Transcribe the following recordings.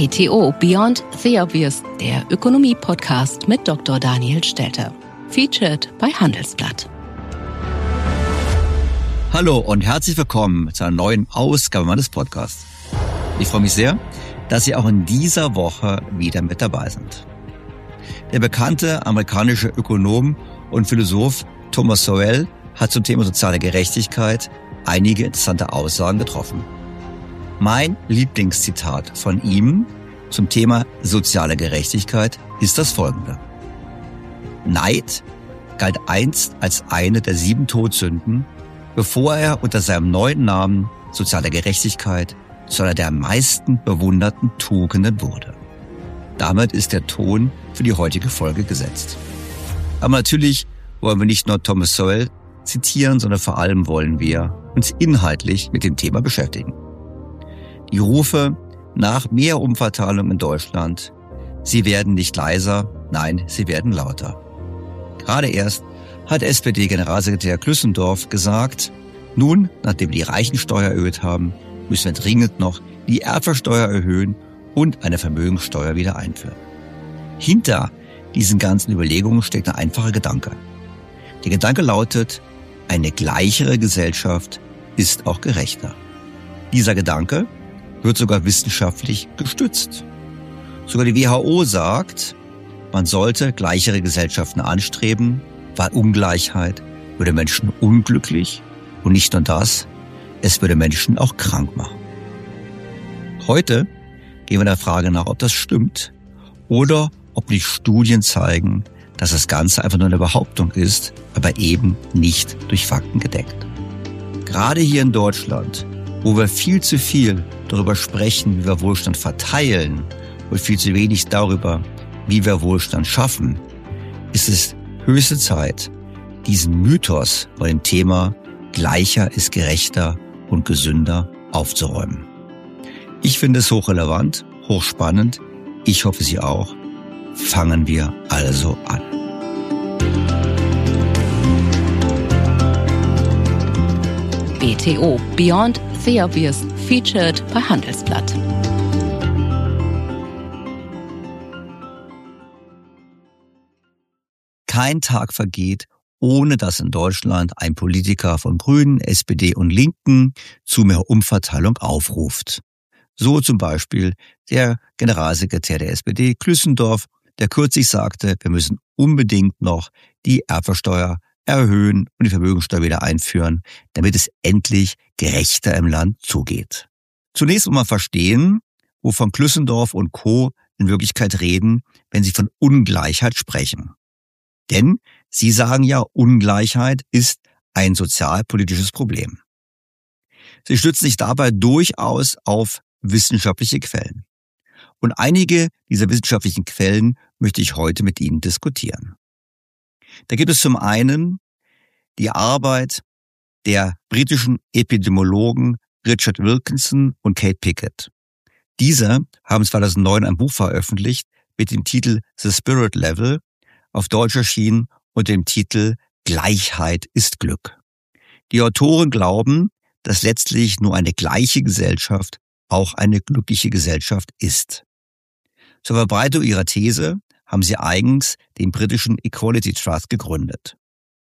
BTO Beyond the Obvious, der Ökonomie-Podcast mit Dr. Daniel Stelter. Featured bei Handelsblatt. Hallo und herzlich willkommen zu einer neuen Ausgabe meines Podcasts. Ich freue mich sehr, dass Sie auch in dieser Woche wieder mit dabei sind. Der bekannte amerikanische Ökonom und Philosoph Thomas Sowell hat zum Thema soziale Gerechtigkeit einige interessante Aussagen getroffen. Mein Lieblingszitat von ihm zum Thema soziale Gerechtigkeit ist das folgende: Neid galt einst als eine der 7 Todsünden, bevor er unter seinem neuen Namen soziale Gerechtigkeit zu einer der am meisten bewunderten Tugenden wurde. Damit ist der Ton für die heutige Folge gesetzt. Aber natürlich wollen wir nicht nur Thomas Sowell zitieren, sondern vor allem wollen wir uns inhaltlich mit dem Thema beschäftigen. Die Rufe nach mehr Umverteilung in Deutschland, sie werden nicht leiser, nein, sie werden lauter. Gerade erst hat SPD-Generalsekretär Klüssendorf gesagt, nun, nachdem wir die Reichensteuer erhöht haben, müssen wir dringend noch die Erbschaftssteuer erhöhen und eine Vermögenssteuer wieder einführen. Hinter diesen ganzen Überlegungen steckt ein einfacher Gedanke. Der Gedanke lautet, eine gleichere Gesellschaft ist auch gerechter. Dieser Gedanke wird sogar wissenschaftlich gestützt. Sogar die WHO sagt, man sollte gleichere Gesellschaften anstreben, weil Ungleichheit würde Menschen unglücklich und nicht nur das, es würde Menschen auch krank machen. Heute gehen wir der Frage nach, ob das stimmt oder ob die Studien zeigen, dass das Ganze einfach nur eine Behauptung ist, aber eben nicht durch Fakten gedeckt. Gerade hier in Deutschland, wo wir viel zu viel darüber sprechen, wie wir Wohlstand verteilen und viel zu wenig darüber, wie wir Wohlstand schaffen, ist es höchste Zeit, diesen Mythos bei dem Thema gleicher ist gerechter und gesünder aufzuräumen. Ich finde es hochrelevant, hochspannend. Ich hoffe, Sie auch. Fangen wir also an. BTO Beyond the Obvious, featured bei Handelsblatt. Kein Tag vergeht, ohne dass in Deutschland ein Politiker von Grünen, SPD und Linken zu mehr Umverteilung aufruft. So zum Beispiel der Generalsekretär der SPD, Klüssendorf, der kürzlich sagte, wir müssen unbedingt noch die Erbschaftssteuer erhöhen und die Vermögenssteuer wieder einführen, damit es endlich gerechter im Land zugeht. Zunächst muss man verstehen, wovon Klüssendorf und Co. in Wirklichkeit reden, wenn sie von Ungleichheit sprechen. Denn sie sagen ja, Ungleichheit ist ein sozialpolitisches Problem. Sie stützen sich dabei durchaus auf wissenschaftliche Quellen. Und einige dieser wissenschaftlichen Quellen möchte ich heute mit Ihnen diskutieren. Da gibt es zum einen die Arbeit der britischen Epidemiologen Richard Wilkinson und Kate Pickett. Diese haben 2009 ein Buch veröffentlicht mit dem Titel The Spirit Level, auf Deutsch erschienen unter dem Titel Gleichheit ist Glück. Die Autoren glauben, dass letztlich nur eine gleiche Gesellschaft auch eine glückliche Gesellschaft ist. Zur Verbreitung ihrer These haben sie eigens den britischen Equality Trust gegründet.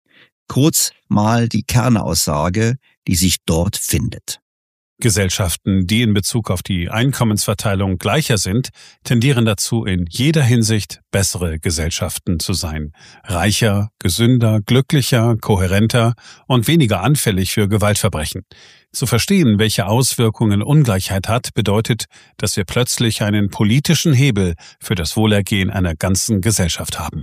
Kurz mal die Kernaussage, die sich dort findet. Gesellschaften, die in Bezug auf die Einkommensverteilung gleicher sind, tendieren dazu, in jeder Hinsicht bessere Gesellschaften zu sein. Reicher, gesünder, glücklicher, kohärenter und weniger anfällig für Gewaltverbrechen. Zu verstehen, welche Auswirkungen Ungleichheit hat, bedeutet, dass wir plötzlich einen politischen Hebel für das Wohlergehen einer ganzen Gesellschaft haben.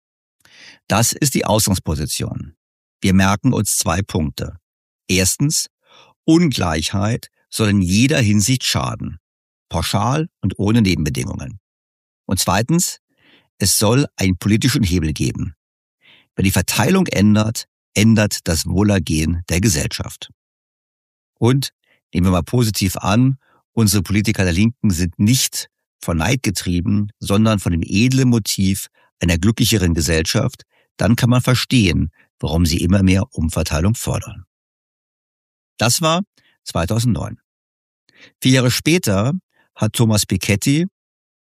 Das ist die Ausgangsposition. Wir merken uns 2 Punkte. Erstens, Ungleichheit soll in jeder Hinsicht schaden, pauschal und ohne Nebenbedingungen. Und zweitens, es soll einen politischen Hebel geben. Wenn die Verteilung ändert, ändert das Wohlergehen der Gesellschaft. Und nehmen wir mal positiv an, unsere Politiker der Linken sind nicht von Neid getrieben, sondern von dem edlen Motiv einer glücklicheren Gesellschaft, dann kann man verstehen, warum sie immer mehr Umverteilung fordern. Das war 2009. 4 Jahre später hat Thomas Piketty,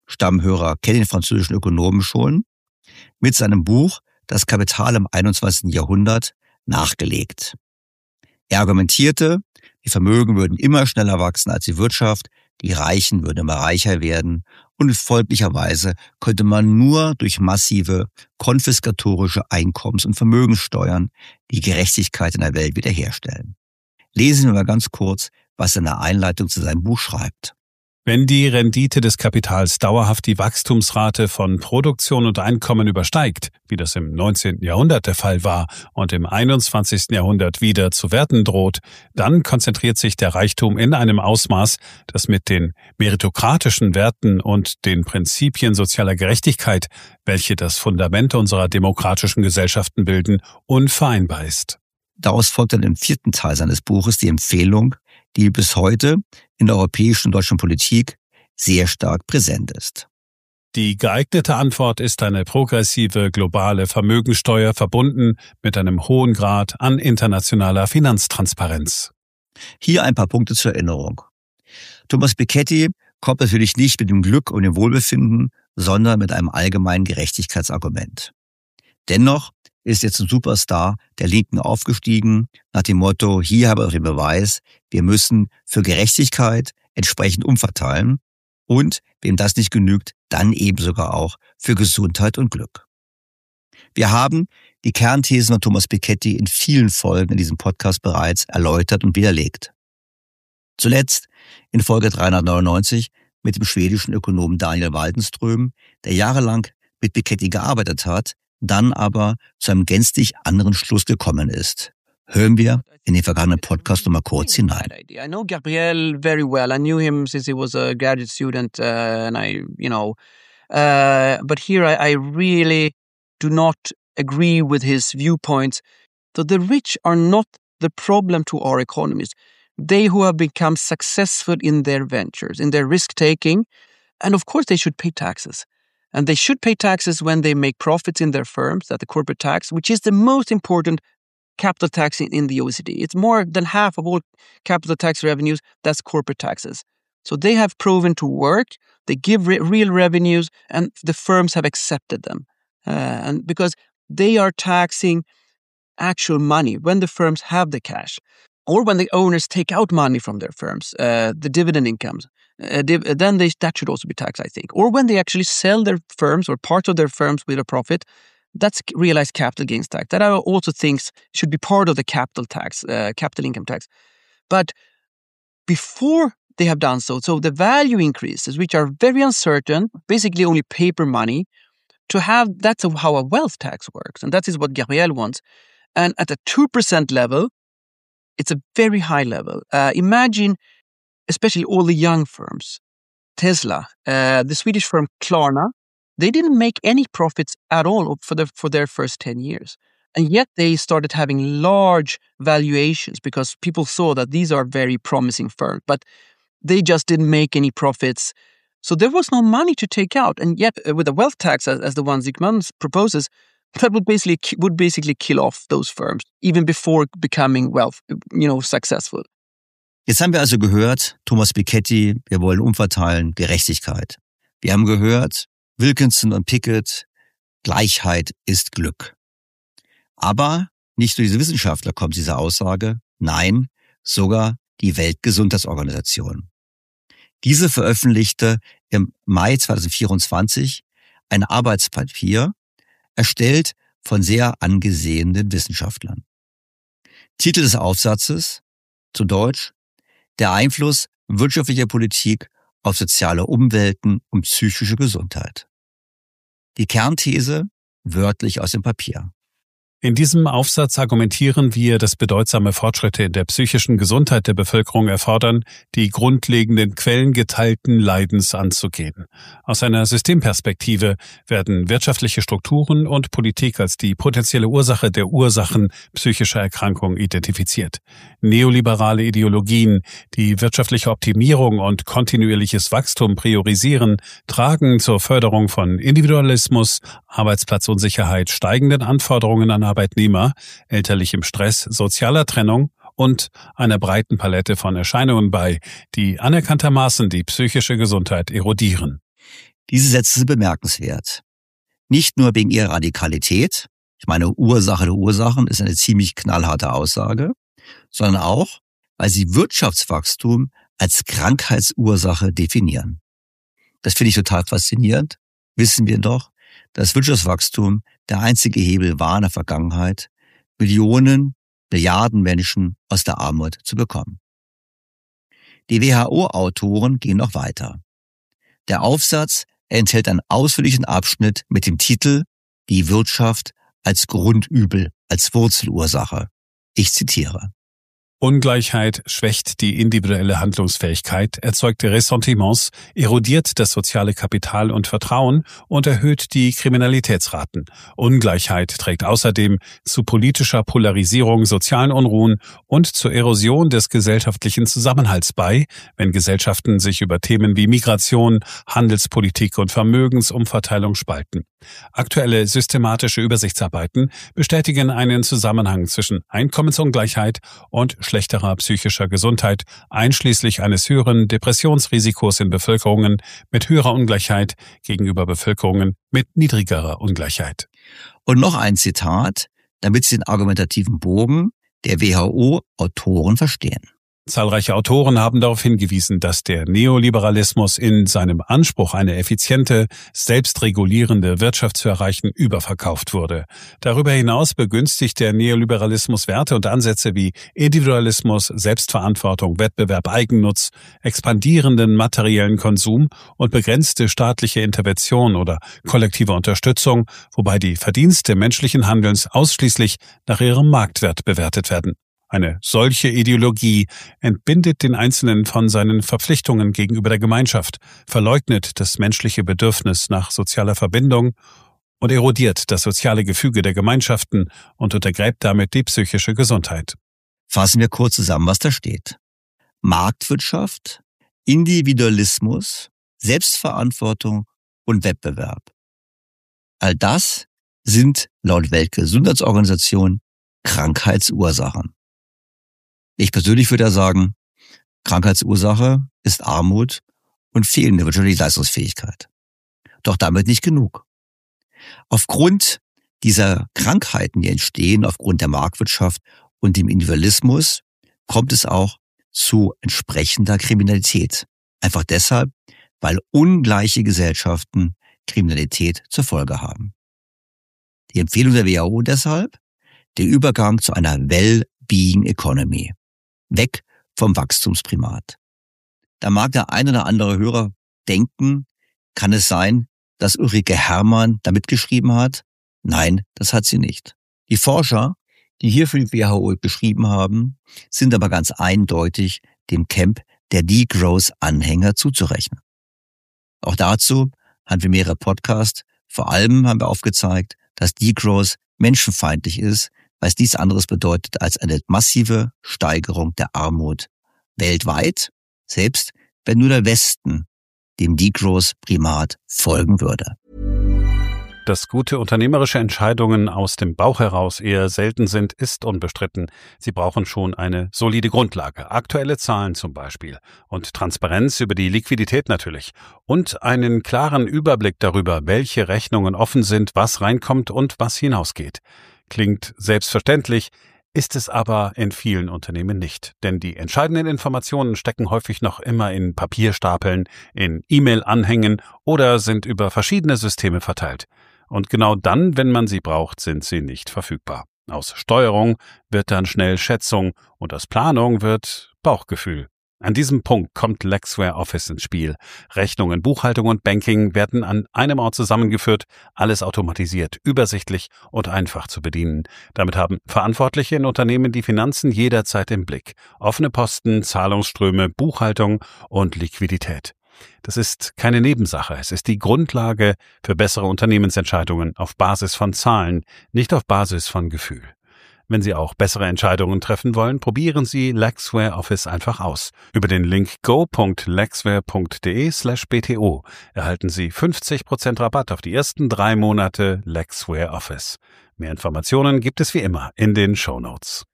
Stammhörer kennen den französischen Ökonomen schon, mit seinem Buch Das Kapital im 21. Jahrhundert nachgelegt. Er argumentierte, die Vermögen würden immer schneller wachsen als die Wirtschaft, die Reichen würden immer reicher werden und folglicherweise könnte man nur durch massive konfiskatorische Einkommens- und Vermögenssteuern die Gerechtigkeit in der Welt wiederherstellen. Lesen wir mal ganz kurz, was er in der Einleitung zu seinem Buch schreibt. Wenn die Rendite des Kapitals dauerhaft die Wachstumsrate von Produktion und Einkommen übersteigt, wie das im 19. Jahrhundert der Fall war und im 21. Jahrhundert wieder zu werden droht, dann konzentriert sich der Reichtum in einem Ausmaß, das mit den meritokratischen Werten und den Prinzipien sozialer Gerechtigkeit, welche das Fundament unserer demokratischen Gesellschaften bilden, unvereinbar ist. Daraus folgt dann im 4. Teil seines Buches die Empfehlung, die bis heute in der europäischen und deutschen Politik sehr stark präsent ist. Die geeignete Antwort ist eine progressive globale Vermögensteuer verbunden mit einem hohen Grad an internationaler Finanztransparenz. Hier ein paar Punkte zur Erinnerung. Thomas Piketty kommt natürlich nicht mit dem Glück und dem Wohlbefinden, sondern mit einem allgemeinen Gerechtigkeitsargument. Dennoch ist jetzt ein Superstar der Linken aufgestiegen, nach dem Motto, hier habe ich den Beweis, wir müssen für Gerechtigkeit entsprechend umverteilen und, wem das nicht genügt, dann eben sogar auch für Gesundheit und Glück. Wir haben die Kernthesen von Thomas Piketty in vielen Folgen in diesem Podcast bereits erläutert und widerlegt. Zuletzt in Folge 399 mit dem schwedischen Ökonomen Daniel Waldenström, der jahrelang mit Piketty gearbeitet hat, dann aber zu einem gänzlich anderen Schluss gekommen ist. Hören wir in den vergangenen Podcast nochmal kurz hinein. I know Gabriel very well. I knew him since he was a graduate student, and but here I really do not agree with his viewpoints. So the rich are not the problem to our economies. They who have become successful in their ventures, in their risk-taking, and of course they should pay taxes. And they should pay taxes when they make profits in their firms, at the corporate tax, which is the most important capital tax in the OECD. It's more than half of all capital tax revenues, that's corporate taxes. So they have proven to work, they give real revenues, and the firms have accepted them. And because they are taxing actual money when the firms have the cash, or when the owners take out money from their firms, the dividend incomes. Then that should also be taxed, I think. Or when they actually sell their firms or part of their firms with a profit, that's realized capital gains tax. That I also think should be part of the capital tax, capital income tax. But before they have done so the value increases, which are very uncertain, basically only paper money, that's how a wealth tax works. And that is what Gabriel wants. And at a 2% level, it's a very high level. Imagine especially all the young firms, Tesla, the Swedish firm Klarna, they didn't make any profits at all for their first 10 years. And yet they started having large valuations because people saw that these are very promising firms, but they just didn't make any profits. So there was no money to take out. And yet with a wealth tax, as the one Zygmunt proposes, that would basically kill off those firms, even before becoming successful. Jetzt haben wir also gehört, Thomas Piketty, wir wollen umverteilen, Gerechtigkeit. Wir haben gehört, Wilkinson und Pickett, Gleichheit ist Glück. Aber nicht nur diese Wissenschaftler kommen zu dieser Aussage, nein, sogar die Weltgesundheitsorganisation. Diese veröffentlichte im Mai 2024 ein Arbeitspapier, erstellt von sehr angesehenen Wissenschaftlern. Titel des Aufsatzes, zu Deutsch, der Einfluss wirtschaftlicher Politik auf soziale Umwelten und psychische Gesundheit. Die Kernthese wörtlich aus dem Papier. In diesem Aufsatz argumentieren wir, dass bedeutsame Fortschritte in der psychischen Gesundheit der Bevölkerung erfordern, die grundlegenden Quellen geteilten Leidens anzugehen. Aus einer Systemperspektive werden wirtschaftliche Strukturen und Politik als die potenzielle Ursache der Ursachen psychischer Erkrankungen identifiziert. Neoliberale Ideologien, die wirtschaftliche Optimierung und kontinuierliches Wachstum priorisieren, tragen zur Förderung von Individualismus, Arbeitsplatzunsicherheit, steigenden Anforderungen an Arbeitnehmer, elterlichem Stress, sozialer Trennung und einer breiten Palette von Erscheinungen bei, die anerkanntermaßen die psychische Gesundheit erodieren. Diese Sätze sind bemerkenswert. Nicht nur wegen ihrer Radikalität, ich meine, Ursache der Ursachen ist eine ziemlich knallharte Aussage, sondern auch, weil sie Wirtschaftswachstum als Krankheitsursache definieren. Das finde ich total faszinierend. Wissen wir doch, dass Wirtschaftswachstum der einzige Hebel war in der Vergangenheit, Millionen, Milliarden Menschen aus der Armut zu bekommen. Die WHO-Autoren gehen noch weiter. Der Aufsatz enthält einen ausführlichen Abschnitt mit dem Titel Die Wirtschaft als Grundübel, als Wurzelursache. Ich zitiere. Ungleichheit schwächt die individuelle Handlungsfähigkeit, erzeugt Ressentiments, erodiert das soziale Kapital und Vertrauen und erhöht die Kriminalitätsraten. Ungleichheit trägt außerdem zu politischer Polarisierung, sozialen Unruhen und zur Erosion des gesellschaftlichen Zusammenhalts bei, wenn Gesellschaften sich über Themen wie Migration, Handelspolitik und Vermögensumverteilung spalten. Aktuelle systematische Übersichtsarbeiten bestätigen einen Zusammenhang zwischen Einkommensungleichheit und schlechterer psychischer Gesundheit, einschließlich eines höheren Depressionsrisikos in Bevölkerungen mit höherer Ungleichheit gegenüber Bevölkerungen mit niedrigerer Ungleichheit. Und noch ein Zitat, damit Sie den argumentativen Bogen der WHO-Autoren verstehen. Zahlreiche Autoren haben darauf hingewiesen, dass der Neoliberalismus in seinem Anspruch, eine effiziente, selbstregulierende Wirtschaft zu erreichen, überverkauft wurde. Darüber hinaus begünstigt der Neoliberalismus Werte und Ansätze wie Individualismus, Selbstverantwortung, Wettbewerb, Eigennutz, expandierenden materiellen Konsum und begrenzte staatliche Intervention oder kollektive Unterstützung, wobei die Verdienste menschlichen Handelns ausschließlich nach ihrem Marktwert bewertet werden. Eine solche Ideologie entbindet den Einzelnen von seinen Verpflichtungen gegenüber der Gemeinschaft, verleugnet das menschliche Bedürfnis nach sozialer Verbindung und erodiert das soziale Gefüge der Gemeinschaften und untergräbt damit die psychische Gesundheit. Fassen wir kurz zusammen, was da steht. Marktwirtschaft, Individualismus, Selbstverantwortung und Wettbewerb. All das sind laut Weltgesundheitsorganisation Krankheitsursachen. Ich persönlich würde ja sagen, Krankheitsursache ist Armut und fehlende wirtschaftliche Leistungsfähigkeit. Doch damit nicht genug. Aufgrund dieser Krankheiten, die entstehen, aufgrund der Marktwirtschaft und dem Individualismus, kommt es auch zu entsprechender Kriminalität. Einfach deshalb, weil ungleiche Gesellschaften Kriminalität zur Folge haben. Die Empfehlung der WHO deshalb, der Übergang zu einer Well-Being Economy. Weg vom Wachstumsprimat. Da mag der ein oder andere Hörer denken, kann es sein, dass Ulrike Herrmann damit geschrieben hat? Nein, das hat sie nicht. Die Forscher, die hier für die WHO geschrieben haben, sind aber ganz eindeutig dem Camp der Degrowth-Anhänger zuzurechnen. Auch dazu haben wir mehrere Podcasts. Vor allem haben wir aufgezeigt, dass Degrowth menschenfeindlich ist, weil es nichts anderes bedeutet als eine massive Steigerung der Armut weltweit, selbst wenn nur der Westen dem Degrowth-Primat folgen würde. Dass gute unternehmerische Entscheidungen aus dem Bauch heraus eher selten sind, ist unbestritten. Sie brauchen schon eine solide Grundlage, aktuelle Zahlen zum Beispiel und Transparenz über die Liquidität natürlich und einen klaren Überblick darüber, welche Rechnungen offen sind, was reinkommt und was hinausgeht. Klingt selbstverständlich, ist es aber in vielen Unternehmen nicht, denn die entscheidenden Informationen stecken häufig noch immer in Papierstapeln, in E-Mail-Anhängen oder sind über verschiedene Systeme verteilt. Und genau dann, wenn man sie braucht, sind sie nicht verfügbar. Aus Steuerung wird dann schnell Schätzung und aus Planung wird Bauchgefühl. An diesem Punkt kommt Lexware Office ins Spiel. Rechnungen, Buchhaltung und Banking werden an einem Ort zusammengeführt, alles automatisiert, übersichtlich und einfach zu bedienen. Damit haben Verantwortliche in Unternehmen die Finanzen jederzeit im Blick. Offene Posten, Zahlungsströme, Buchhaltung und Liquidität. Das ist keine Nebensache, es ist die Grundlage für bessere Unternehmensentscheidungen auf Basis von Zahlen, nicht auf Basis von Gefühl. Wenn Sie auch bessere Entscheidungen treffen wollen, probieren Sie Lexware Office einfach aus. Über den Link go.lexware.de/bto erhalten Sie 50% Rabatt auf die ersten 3 Monate Lexware Office. Mehr Informationen gibt es wie immer in den Shownotes.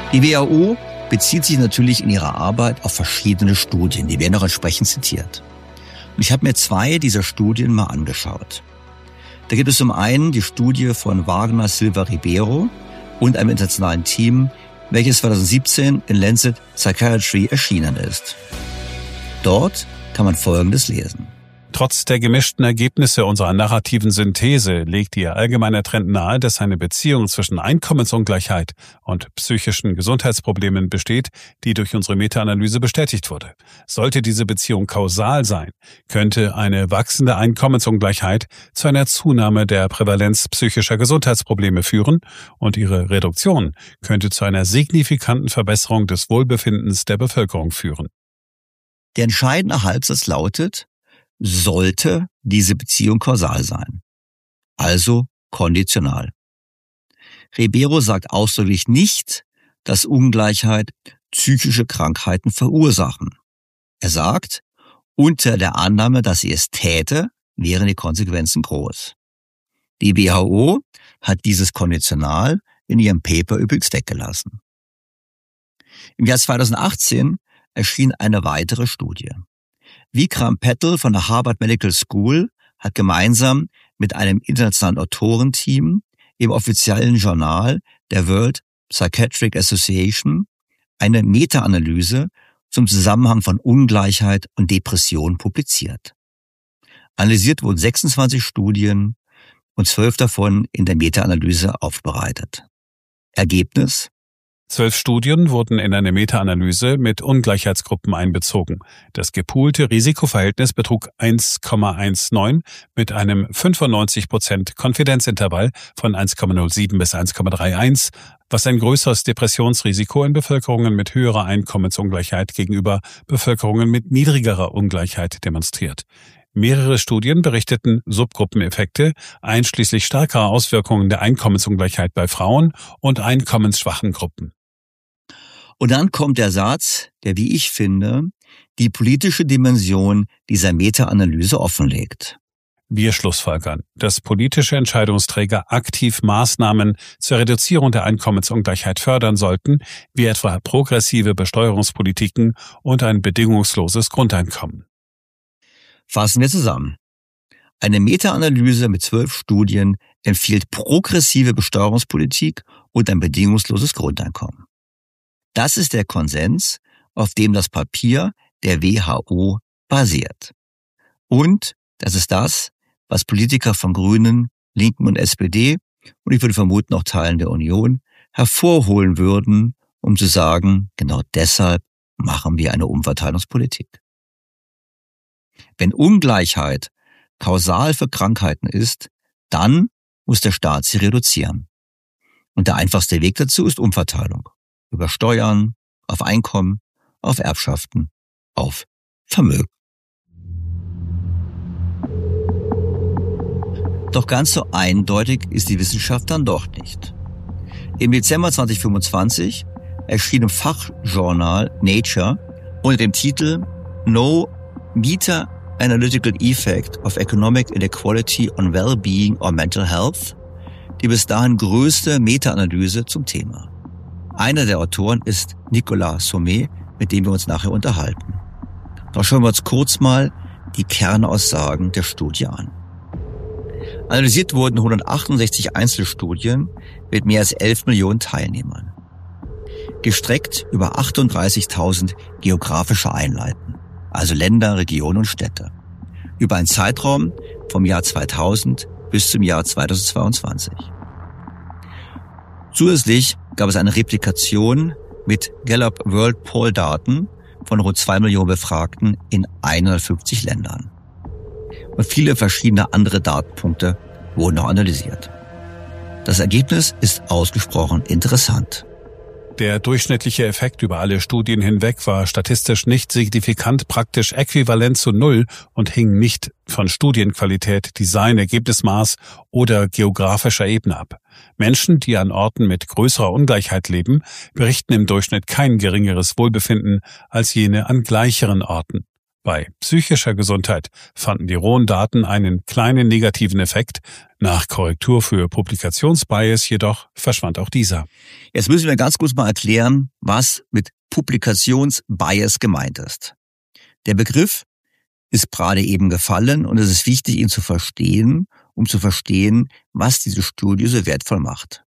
Die WHO bezieht sich natürlich in ihrer Arbeit auf verschiedene Studien, die werden auch entsprechend zitiert. Und ich habe mir 2 dieser Studien mal angeschaut. Da gibt es zum einen die Studie von Wagner Silva Ribeiro und einem internationalen Team, welches 2017 in Lancet Psychiatry erschienen ist. Dort kann man Folgendes lesen. Trotz der gemischten Ergebnisse unserer narrativen Synthese legt ihr allgemeiner Trend nahe, dass eine Beziehung zwischen Einkommensungleichheit und psychischen Gesundheitsproblemen besteht, die durch unsere Meta-Analyse bestätigt wurde. Sollte diese Beziehung kausal sein, könnte eine wachsende Einkommensungleichheit zu einer Zunahme der Prävalenz psychischer Gesundheitsprobleme führen und ihre Reduktion könnte zu einer signifikanten Verbesserung des Wohlbefindens der Bevölkerung führen. Der entscheidende Halbsatz lautet: Sollte diese Beziehung kausal sein, also konditional. Ribeiro sagt ausdrücklich nicht, dass Ungleichheit psychische Krankheiten verursachen. Er sagt, unter der Annahme, dass sie es täte, wären die Konsequenzen groß. Die WHO hat dieses konditional in ihrem Paper übrigens weggelassen. Im Jahr 2018 erschien eine weitere Studie. Vikram Patel von der Harvard Medical School hat gemeinsam mit einem internationalen Autorenteam im offiziellen Journal der World Psychiatric Association eine Meta-Analyse zum Zusammenhang von Ungleichheit und Depression publiziert. Analysiert wurden 26 Studien und 12 davon in der Meta-Analyse aufbereitet. Ergebnis: 12 Studien wurden in eine Meta-Analyse mit Ungleichheitsgruppen einbezogen. Das gepoolte Risikoverhältnis betrug 1,19 mit einem 95% Konfidenzintervall von 1,07 bis 1,31, was ein größeres Depressionsrisiko in Bevölkerungen mit höherer Einkommensungleichheit gegenüber Bevölkerungen mit niedrigerer Ungleichheit demonstriert. Mehrere Studien berichteten Subgruppeneffekte, einschließlich stärkerer Auswirkungen der Einkommensungleichheit bei Frauen und einkommensschwachen Gruppen. Und dann kommt der Satz, der, wie ich finde, die politische Dimension dieser Meta-Analyse offenlegt. Wir schlussfolgern, dass politische Entscheidungsträger aktiv Maßnahmen zur Reduzierung der Einkommensungleichheit fördern sollten, wie etwa progressive Besteuerungspolitiken und ein bedingungsloses Grundeinkommen. Fassen wir zusammen. Eine Meta-Analyse mit 12 Studien empfiehlt progressive Besteuerungspolitik und ein bedingungsloses Grundeinkommen. Das ist der Konsens, auf dem das Papier der WHO basiert. Und das ist das, was Politiker von Grünen, Linken und SPD und ich würde vermuten auch Teilen der Union hervorholen würden, um zu sagen, genau deshalb machen wir eine Umverteilungspolitik. Wenn Ungleichheit kausal für Krankheiten ist, dann muss der Staat sie reduzieren. Und der einfachste Weg dazu ist Umverteilung. Über Steuern, auf Einkommen, auf Erbschaften, auf Vermögen. Doch ganz so eindeutig ist die Wissenschaft dann doch nicht. Im Dezember 2025 erschien im Fachjournal Nature unter dem Titel No Meta-Analytical Effect of Economic Inequality on Well-Being or Mental Health die bis dahin größte Meta-Analyse zum Thema. Einer der Autoren ist Nicolas Sommet, mit dem wir uns nachher unterhalten. Doch schauen wir uns kurz mal die Kernaussagen der Studie an. Analysiert wurden 168 Einzelstudien mit mehr als 11 Millionen Teilnehmern. Gestreckt über 38.000 geografische Einheiten, also Länder, Regionen und Städte. Über einen Zeitraum vom Jahr 2000 bis zum Jahr 2022. Zusätzlich gab es eine Replikation mit Gallup World Poll Daten von rund 2 Millionen Befragten in 150 Ländern. Und viele verschiedene andere Datenpunkte wurden noch analysiert. Das Ergebnis ist ausgesprochen interessant. Der durchschnittliche Effekt über alle Studien hinweg war statistisch nicht signifikant, praktisch äquivalent zu Null und hing nicht von Studienqualität, Design, Ergebnismaß oder geografischer Ebene ab. Menschen, die an Orten mit größerer Ungleichheit leben, berichten im Durchschnitt kein geringeres Wohlbefinden als jene an gleicheren Orten. Bei psychischer Gesundheit fanden die rohen Daten einen kleinen negativen Effekt. Nach Korrektur für Publikationsbias jedoch verschwand auch dieser. Jetzt müssen wir ganz kurz mal erklären, was mit Publikationsbias gemeint ist. Der Begriff ist gerade eben gefallen und es ist wichtig, ihn zu verstehen, um zu verstehen, was diese Studie so wertvoll macht.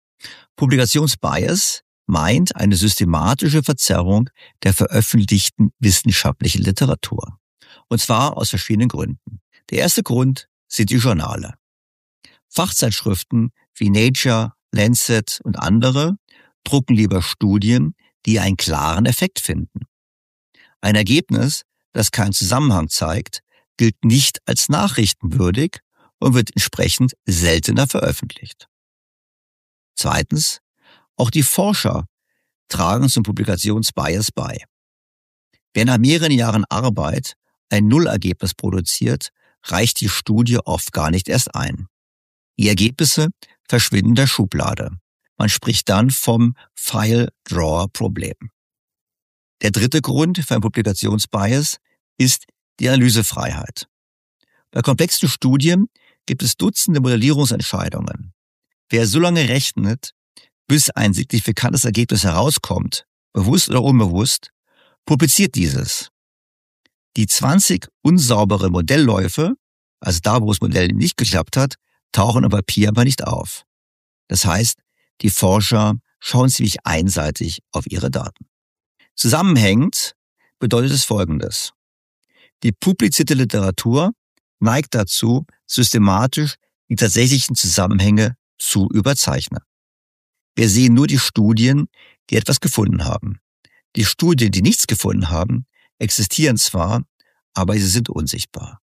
Publikationsbias meint eine systematische Verzerrung der veröffentlichten wissenschaftlichen Literatur. Und zwar aus verschiedenen Gründen. Der erste Grund sind die Journale. Fachzeitschriften wie Nature, Lancet und andere drucken lieber Studien, die einen klaren Effekt finden. Ein Ergebnis, das keinen Zusammenhang zeigt, gilt nicht als nachrichtenwürdig und wird entsprechend seltener veröffentlicht. Zweitens, auch die Forscher tragen zum Publikationsbias bei. Wer nach mehreren Jahren Arbeit ein Nullergebnis produziert, reicht die Studie oft gar nicht erst ein. Die Ergebnisse verschwinden in der Schublade. Man spricht dann vom File-Drawer-Problem. Der dritte Grund für ein Publikationsbias ist die Analysefreiheit. Bei komplexen Studien gibt es Dutzende Modellierungsentscheidungen. Wer so lange rechnet, bis ein signifikantes Ergebnis herauskommt, bewusst oder unbewusst, publiziert dieses. Die 20 unsaubere Modellläufe, also da, wo das Modell nicht geklappt hat, tauchen im Papier aber nicht auf. Das heißt, die Forscher schauen ziemlich einseitig auf ihre Daten. Zusammenhängend bedeutet es Folgendes. Die publizierte Literatur neigt dazu, systematisch die tatsächlichen Zusammenhänge zu überzeichnen. Wir sehen nur die Studien, die etwas gefunden haben. Die Studien, die nichts gefunden haben, existieren zwar, aber sie sind unsichtbar.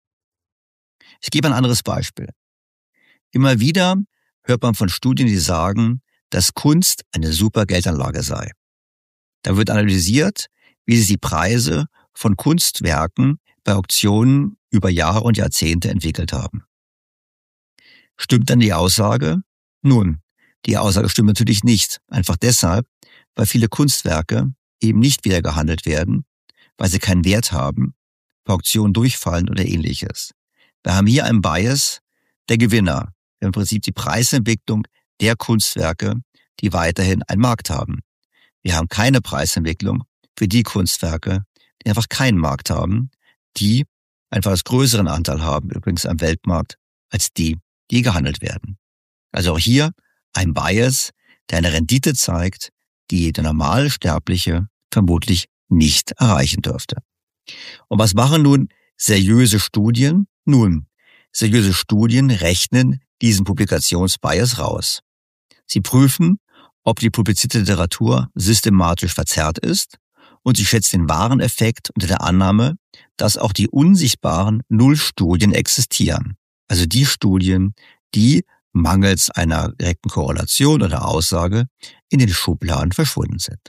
Ich gebe ein anderes Beispiel. Immer wieder hört man von Studien, die sagen, dass Kunst eine super Geldanlage sei. Da wird analysiert, wie sich die Preise von Kunstwerken bei Auktionen über Jahre und Jahrzehnte entwickelt haben. Stimmt dann die Aussage? Nun, die Aussage stimmt natürlich nicht. Einfach deshalb, weil viele Kunstwerke eben nicht wieder gehandelt werden, weil sie keinen Wert haben, bei Auktionen durchfallen oder ähnliches. Wir haben hier einen Bias der Gewinner. Wir haben im Prinzip die Preisentwicklung der Kunstwerke, die weiterhin einen Markt haben. Wir haben keine Preisentwicklung für die Kunstwerke, die einfach keinen Markt haben, die einfach einen größeren Anteil haben, übrigens am Weltmarkt, als die gehandelt werden. Also auch hier ein Bias, der eine Rendite zeigt, die der normale Sterbliche vermutlich nicht erreichen dürfte. Und was machen nun seriöse Studien? Nun, seriöse Studien rechnen diesen Publikationsbias raus. Sie prüfen, ob die publizierte Literatur systematisch verzerrt ist und sie schätzen den wahren Effekt unter der Annahme, dass auch die unsichtbaren Nullstudien existieren. Also die Studien, die mangels einer direkten Korrelation oder Aussage in den Schubladen verschwunden sind.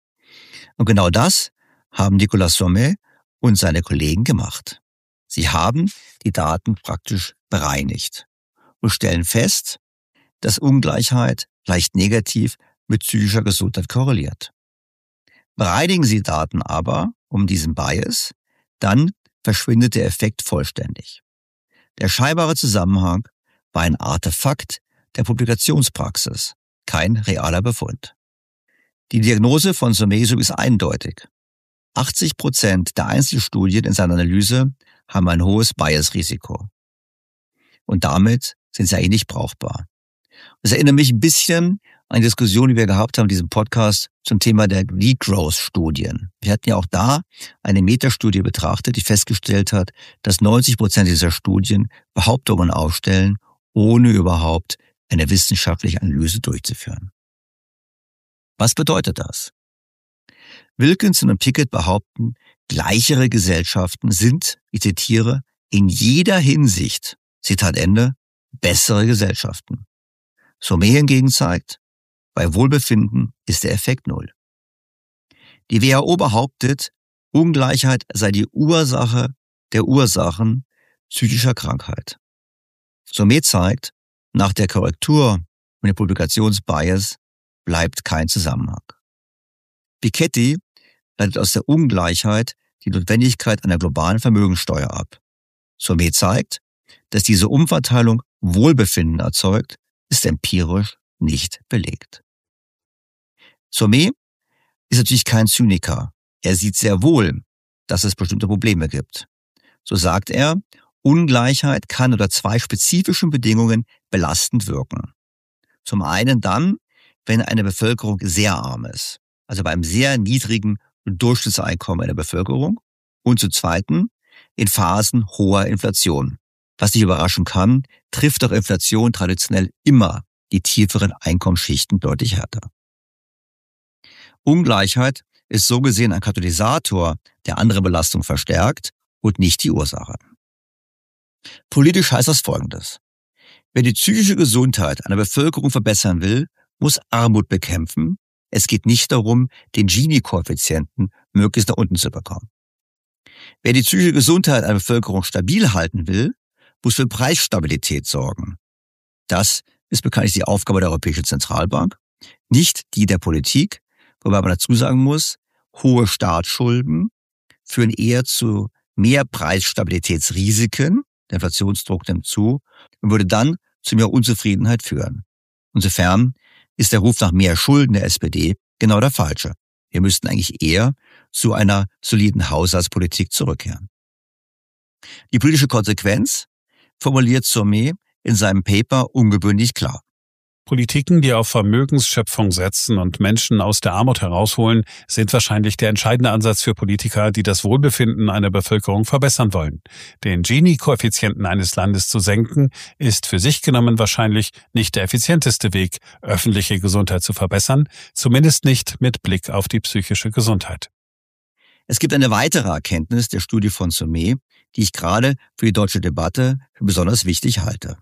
Und genau das haben Nicolas Sommet und seine Kollegen gemacht. Sie haben die Daten praktisch bereinigt und stellen fest, dass Ungleichheit leicht negativ mit psychischer Gesundheit korreliert. Bereinigen Sie Daten aber um diesen Bias, dann verschwindet der Effekt vollständig. Der scheinbare Zusammenhang war ein Artefakt der Publikationspraxis, kein realer Befund. Die Diagnose von Sommet ist eindeutig. 80% der Einzelstudien in seiner Analyse haben ein hohes Bias-Risiko. Und damit sind sie eigentlich nicht brauchbar. Das erinnert mich ein bisschen an die Diskussion, die wir gehabt haben in diesem Podcast zum Thema der Degrowth-Studien. Wir hatten ja auch da eine Metastudie betrachtet, die festgestellt hat, dass 90% dieser Studien Behauptungen aufstellen, ohne überhaupt eine wissenschaftliche Analyse durchzuführen. Was bedeutet das? Wilkinson und Pickett behaupten, gleichere Gesellschaften sind, ich zitiere, in jeder Hinsicht, Zitat Ende, bessere Gesellschaften. Sommet hingegen zeigt, bei Wohlbefinden ist der Effekt null. Die WHO behauptet, Ungleichheit sei die Ursache der Ursachen psychischer Krankheit. Sommet zeigt, nach der Korrektur und dem Publikationsbias bleibt kein Zusammenhang. Piketty leitet aus der Ungleichheit die Notwendigkeit einer globalen Vermögenssteuer ab. Sommet zeigt, dass diese Umverteilung Wohlbefinden erzeugt, ist empirisch nicht belegt. Sommet ist natürlich kein Zyniker. Er sieht sehr wohl, dass es bestimmte Probleme gibt. So sagt er, Ungleichheit kann unter zwei spezifischen Bedingungen belastend wirken. Zum einen dann, wenn eine Bevölkerung sehr arm ist, also bei einem sehr niedrigen Durchschnittseinkommen in der Bevölkerung, und zum zweiten in Phasen hoher Inflation. Was nicht überraschen kann, trifft doch Inflation traditionell immer die tieferen Einkommensschichten deutlich härter. Ungleichheit ist so gesehen ein Katalysator, der andere Belastung verstärkt und nicht die Ursache. Politisch heißt das Folgendes. Wer die psychische Gesundheit einer Bevölkerung verbessern will, muss Armut bekämpfen. Es geht nicht darum, den Gini-Koeffizienten möglichst nach unten zu bekommen. Wer die psychische Gesundheit einer Bevölkerung stabil halten will, muss für Preisstabilität sorgen. Das ist bekanntlich die Aufgabe der Europäischen Zentralbank, nicht die der Politik, wobei man dazu sagen muss, hohe Staatsschulden führen eher zu mehr Preisstabilitätsrisiken, der Inflationsdruck nimmt zu und würde dann zu mehr Unzufriedenheit führen. Insofern ist der Ruf nach mehr Schulden der SPD genau der falsche. Wir müssten eigentlich eher zu einer soliden Haushaltspolitik zurückkehren. Die politische Konsequenz formuliert Sommet in seinem Paper ungewöhnlich klar. Politiken, die auf Vermögensschöpfung setzen und Menschen aus der Armut herausholen, sind wahrscheinlich der entscheidende Ansatz für Politiker, die das Wohlbefinden einer Bevölkerung verbessern wollen. Den Gini-Koeffizienten eines Landes zu senken, ist für sich genommen wahrscheinlich nicht der effizienteste Weg, öffentliche Gesundheit zu verbessern, zumindest nicht mit Blick auf die psychische Gesundheit. Es gibt eine weitere Erkenntnis der Studie von Sommet, die ich gerade für die deutsche Debatte für besonders wichtig halte.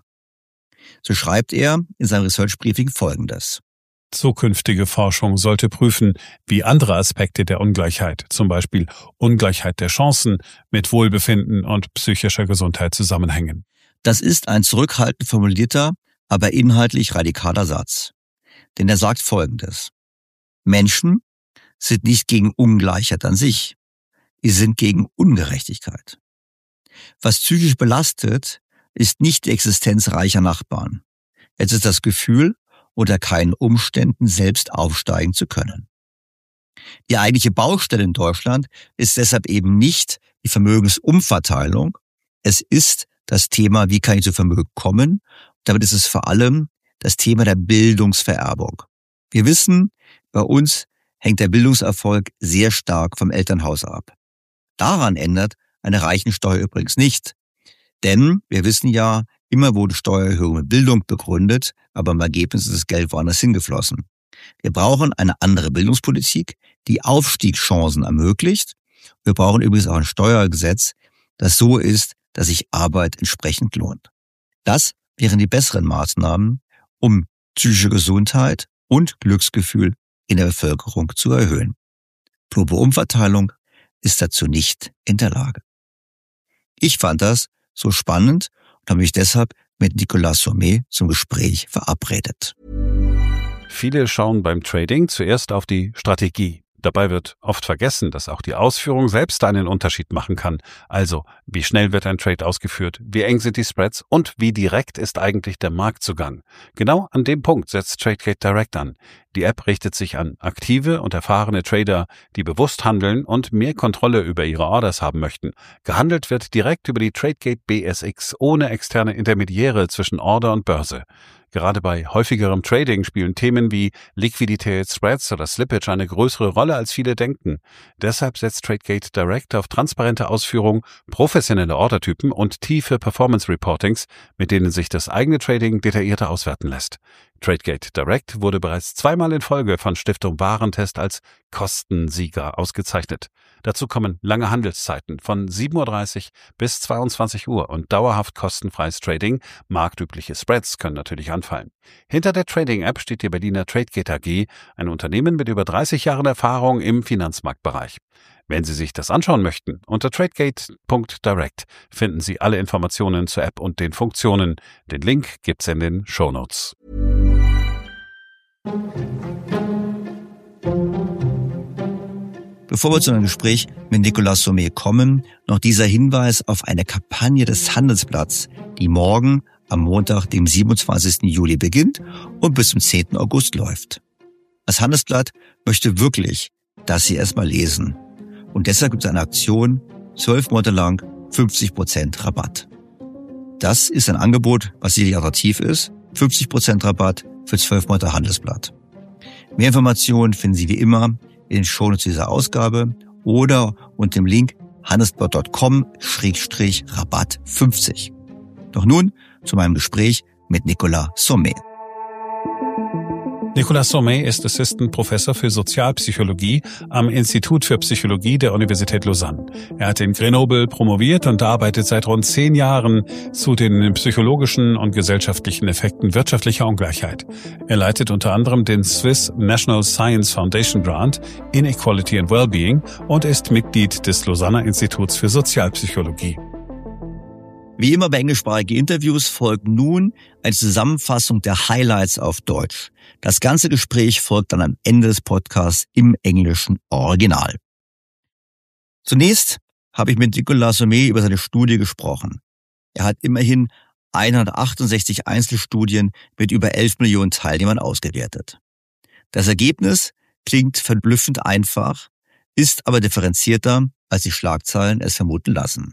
So schreibt er in seinem Research Briefing Folgendes. Zukünftige Forschung sollte prüfen, wie andere Aspekte der Ungleichheit, zum Beispiel Ungleichheit der Chancen, mit Wohlbefinden und psychischer Gesundheit zusammenhängen. Das ist ein zurückhaltend formulierter, aber inhaltlich radikaler Satz. Denn er sagt Folgendes. Menschen sind nicht gegen Ungleichheit an sich. Sie sind gegen Ungerechtigkeit. Was psychisch belastet, ist nicht die Existenz reicher Nachbarn. Es ist das Gefühl, unter keinen Umständen selbst aufsteigen zu können. Die eigentliche Baustelle in Deutschland ist deshalb eben nicht die Vermögensumverteilung. Es ist das Thema, wie kann ich zu Vermögen kommen? Damit ist es vor allem das Thema der Bildungsvererbung. Wir wissen, bei uns hängt der Bildungserfolg sehr stark vom Elternhaus ab. Daran ändert eine Reichensteuer übrigens nicht. Denn wir wissen ja, immer wurden Steuererhöhungen mit Bildung begründet, aber im Ergebnis ist das Geld woanders hingeflossen. Wir brauchen eine andere Bildungspolitik, die Aufstiegschancen ermöglicht. Wir brauchen übrigens auch ein Steuergesetz, das so ist, dass sich Arbeit entsprechend lohnt. Das wären die besseren Maßnahmen, um psychische Gesundheit und Glücksgefühl in der Bevölkerung zu erhöhen. Plumpe Umverteilung ist dazu nicht in der Lage. Ich fand das so spannend und habe mich deshalb mit Nicolas Sommet zum Gespräch verabredet. Viele schauen beim Trading zuerst auf die Strategie. Dabei wird oft vergessen, dass auch die Ausführung selbst einen Unterschied machen kann. Also, wie schnell wird ein Trade ausgeführt, wie eng sind die Spreads und wie direkt ist eigentlich der Marktzugang. Genau an dem Punkt setzt TradeGate Direct an. Die App richtet sich an aktive und erfahrene Trader, die bewusst handeln und mehr Kontrolle über ihre Orders haben möchten. Gehandelt wird direkt über die TradeGate BSX ohne externe Intermediäre zwischen Order und Börse. Gerade bei häufigerem Trading spielen Themen wie Liquidität, Spreads oder Slippage eine größere Rolle, als viele denken. Deshalb setzt TradeGate Direct auf transparente Ausführung, professionelle Ordertypen und tiefe Performance-Reportings, mit denen sich das eigene Trading detaillierter auswerten lässt. TradeGate Direct wurde bereits zweimal in Folge von Stiftung Warentest als Kostensieger ausgezeichnet. Dazu kommen lange Handelszeiten von 7:30 Uhr bis 22 Uhr und dauerhaft kostenfreies Trading. Marktübliche Spreads können natürlich anfallen. Hinter der Trading-App steht die Berliner TradeGate AG, ein Unternehmen mit über 30 Jahren Erfahrung im Finanzmarktbereich. Wenn Sie sich das anschauen möchten, unter tradegate.direct finden Sie alle Informationen zur App und den Funktionen. Den Link gibt's in den Shownotes. Bevor wir zu einem Gespräch mit Nicolas Sommet kommen, noch dieser Hinweis auf eine Kampagne des Handelsblatts, die morgen am Montag, dem 27. Juli beginnt und bis zum 10. August läuft. Das Handelsblatt möchte wirklich, dass Sie es mal lesen. Und deshalb gibt es eine Aktion, 12 Monate lang 50% Rabatt. Das ist ein Angebot, was sicherlich attraktiv ist. 50% Rabatt für 12 Monate Handelsblatt. Mehr Informationen finden Sie wie immer in den Shownotes dieser Ausgabe oder unter dem Link handelsblatt.com/Rabatt 50. Doch nun zu meinem Gespräch mit Nicolas Sommet. Nicolas Sommet ist Assistant Professor für Sozialpsychologie am Institut für Psychologie der Universität Lausanne. Er hat in Grenoble promoviert und arbeitet seit rund 10 Jahren zu den psychologischen und gesellschaftlichen Effekten wirtschaftlicher Ungleichheit. Er leitet unter anderem den Swiss National Science Foundation Grant Inequality and Wellbeing und ist Mitglied des Lausanner Instituts für Sozialpsychologie. Wie immer bei englischsprachigen Interviews folgt nun eine Zusammenfassung der Highlights auf Deutsch. Das ganze Gespräch folgt dann am Ende des Podcasts im englischen Original. Zunächst habe ich mit Nicolas Sommet über seine Studie gesprochen. Er hat immerhin 168 Einzelstudien mit über 11 Millionen Teilnehmern ausgewertet. Das Ergebnis klingt verblüffend einfach, ist aber differenzierter, als die Schlagzeilen es vermuten lassen.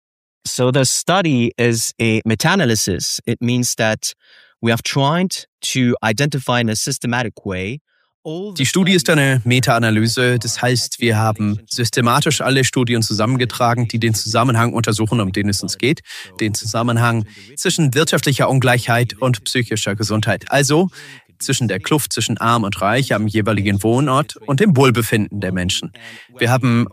So the study is a meta-analysis. It means that we have tried to identify in a systematic way. Die Studie ist eine Meta-Analyse. Das heißt, wir haben systematisch alle Studien zusammengetragen, die den Zusammenhang untersuchen, um den es uns geht. Den Zusammenhang zwischen wirtschaftlicher Ungleichheit und psychischer Gesundheit. Also zwischen der Kluft zwischen Arm und Reich am jeweiligen Wohnort und dem Wohlbefinden der Menschen. Wir haben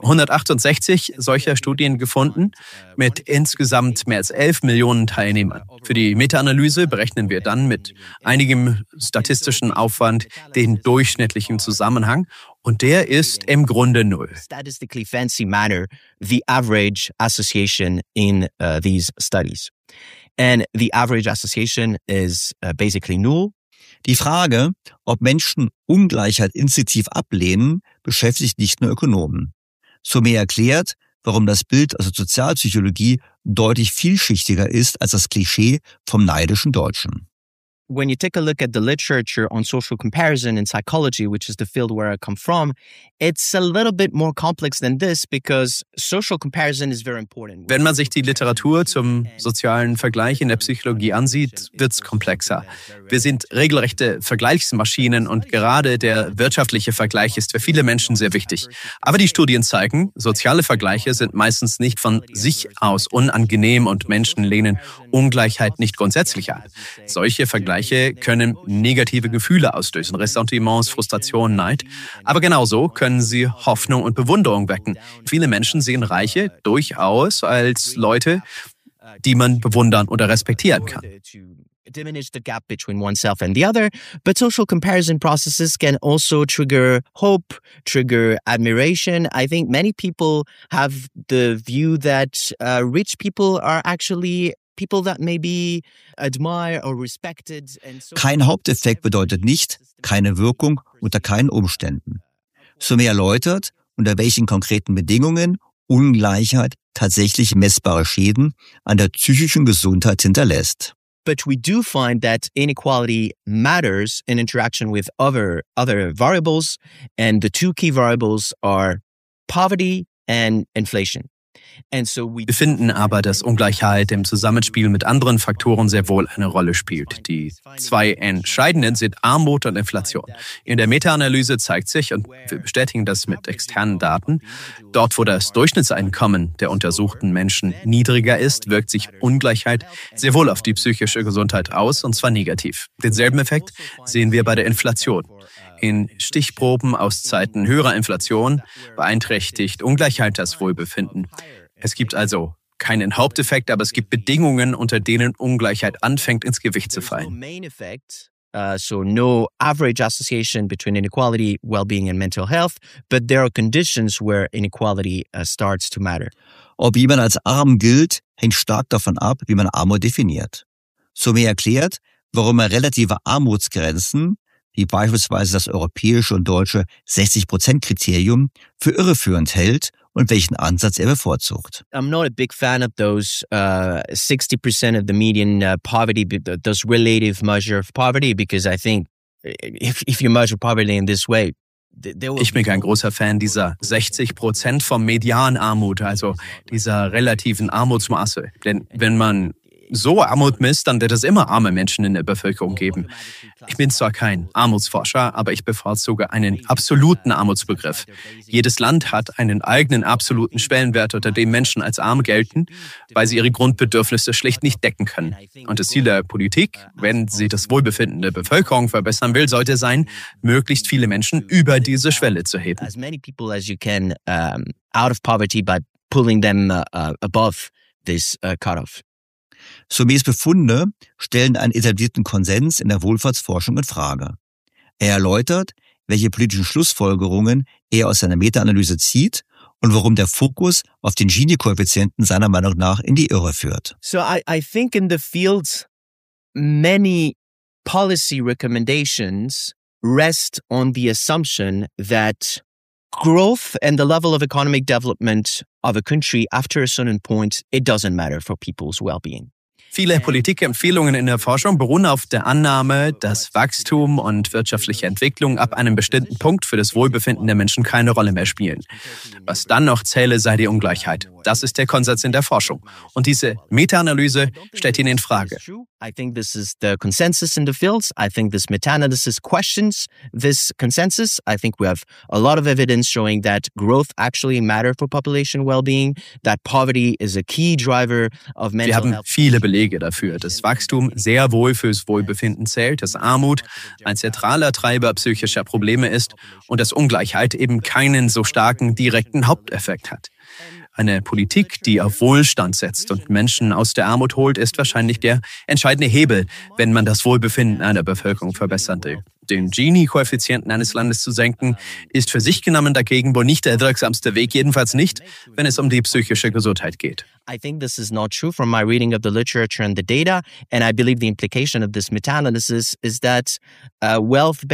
168 solcher Studien gefunden mit insgesamt mehr als 11 Millionen Teilnehmern. Für die Meta-Analyse berechnen wir dann mit einigem statistischen Aufwand den durchschnittlichen Zusammenhang und der ist im Grunde 0. Statistically fancy manner, the average association in these studies. And the average association is basically null. Die Frage, ob Menschen Ungleichheit instinktiv ablehnen, beschäftigt nicht nur Ökonomen. Sommet erklärt, warum das Bild aus der Sozialpsychologie deutlich vielschichtiger ist als das Klischee vom neidischen Deutschen. When you take a look at the literature on social comparison in psychology, which is the field where I come from, it's a little bit more complex than this because social comparison is very important. Wenn man sich die Literatur zum sozialen Vergleich in der Psychologie ansieht, wird's komplexer. Wir sind regelrechte Vergleichsmaschinen und gerade der wirtschaftliche Vergleich ist für viele Menschen sehr wichtig. Aber die Studien zeigen, soziale Vergleiche sind meistens nicht von sich aus unangenehm und Menschen lehnen Ungleichheit nicht grundsätzlich an. Solche Vergleiche können negative Gefühle auslösen, Ressentiments, Frustration, Neid. Aber genauso können sie Hoffnung und Bewunderung wecken. Viele Menschen sehen Reiche durchaus als Leute, die man bewundern oder respektieren kann. Diminish the gap between oneself and the other, but social comparison processes can also trigger hope, trigger admiration. I think many people have the view that rich people are actually people that maybe admire or respected. Kein Haupteffekt bedeutet nicht keine Wirkung unter keinen Umständen. Sommet erläutert, unter welchen konkreten Bedingungen Ungleichheit tatsächlich messbare Schäden an der psychischen Gesundheit hinterlässt. But we do find that inequality matters in interaction with other variables, and the two key variables are poverty and inflation. Wir finden aber, dass Ungleichheit im Zusammenspiel mit anderen Faktoren sehr wohl eine Rolle spielt. Die zwei entscheidenden sind Armut und Inflation. In der Meta-Analyse zeigt sich, und wir bestätigen das mit externen Daten, dort, wo das Durchschnittseinkommen der untersuchten Menschen niedriger ist, wirkt sich Ungleichheit sehr wohl auf die psychische Gesundheit aus, und zwar negativ. Denselben Effekt sehen wir bei der Inflation. In Stichproben aus Zeiten höherer Inflation beeinträchtigt Ungleichheit das Wohlbefinden. Es gibt also keinen Haupteffekt, aber es gibt Bedingungen, unter denen Ungleichheit anfängt, ins Gewicht zu fallen. So no average association between inequality, well-being and mental health, but there are conditions where inequality starts to matter. Ob jemand als arm gilt, hängt stark davon ab, wie man Armut definiert. Sommet erklärt, warum relative Armutsgrenzen wie beispielsweise das europäische und deutsche 60%-Kriterium für irreführend hält und welchen Ansatz er bevorzugt. I'm not a big fan of those 60% of the median poverty, those relative measure of poverty, because I think if you measure poverty in this way, ich bin kein großer Fan dieser 60% vom Medianarmut, also dieser relativen Armutsmaße. Denn wenn man so Armut misst, dann wird es immer arme Menschen in der Bevölkerung geben. Ich bin zwar kein Armutsforscher, aber ich bevorzuge einen absoluten Armutsbegriff. Jedes Land hat einen eigenen absoluten Schwellenwert, unter dem Menschen als arm gelten, weil sie ihre Grundbedürfnisse schlicht nicht decken können. Und das Ziel der Politik, wenn sie das Wohlbefinden der Bevölkerung verbessern will, sollte sein, möglichst viele Menschen über diese Schwelle zu heben. As many people as you can out of poverty by pulling them above this cutoff. Sommers Befunde stellen einen etablierten Konsens in der Wohlfahrtsforschung in Frage. Er erläutert, welche politischen Schlussfolgerungen er aus seiner Meta-Analyse zieht und warum der Fokus auf den Gini-Koeffizienten seiner Meinung nach in die Irre führt. So I think in the field, many policy recommendations rest on the assumption that growth and the level of economic development of a country after a certain point, it doesn't matter for people's well-being. Viele Politikempfehlungen in der Forschung beruhen auf der Annahme, dass Wachstum und wirtschaftliche Entwicklung ab einem bestimmten Punkt für das Wohlbefinden der Menschen keine Rolle mehr spielen. Was dann noch zähle, sei die Ungleichheit. Das ist der Konsens in der Forschung. Und diese Meta-Analyse stellt ihn in Frage. I think this is the consensus in the fields. I think this meta-analysis questions this consensus. I think we have a lot of evidence showing that growth actually matters for population well-being, that poverty is a key driver of mental health. Wir haben viele Belege dafür, dass Wachstum sehr wohl fürs Wohlbefinden zählt, dass Armut ein zentraler Treiber psychischer Probleme ist und dass Ungleichheit eben keinen so starken direkten Haupteffekt hat. Eine Politik, die auf Wohlstand setzt und Menschen aus der Armut holt, ist wahrscheinlich der entscheidende Hebel, wenn man das Wohlbefinden einer Bevölkerung verbessern will. Den Gini-Koeffizienten eines Landes zu senken, ist für sich genommen dagegen wohl nicht der wirksamste Weg, jedenfalls nicht, wenn es um die psychische Gesundheit geht. I think this is not true from my reading of the literature and the data, and I believe the implication of this meta-analysis is that wealth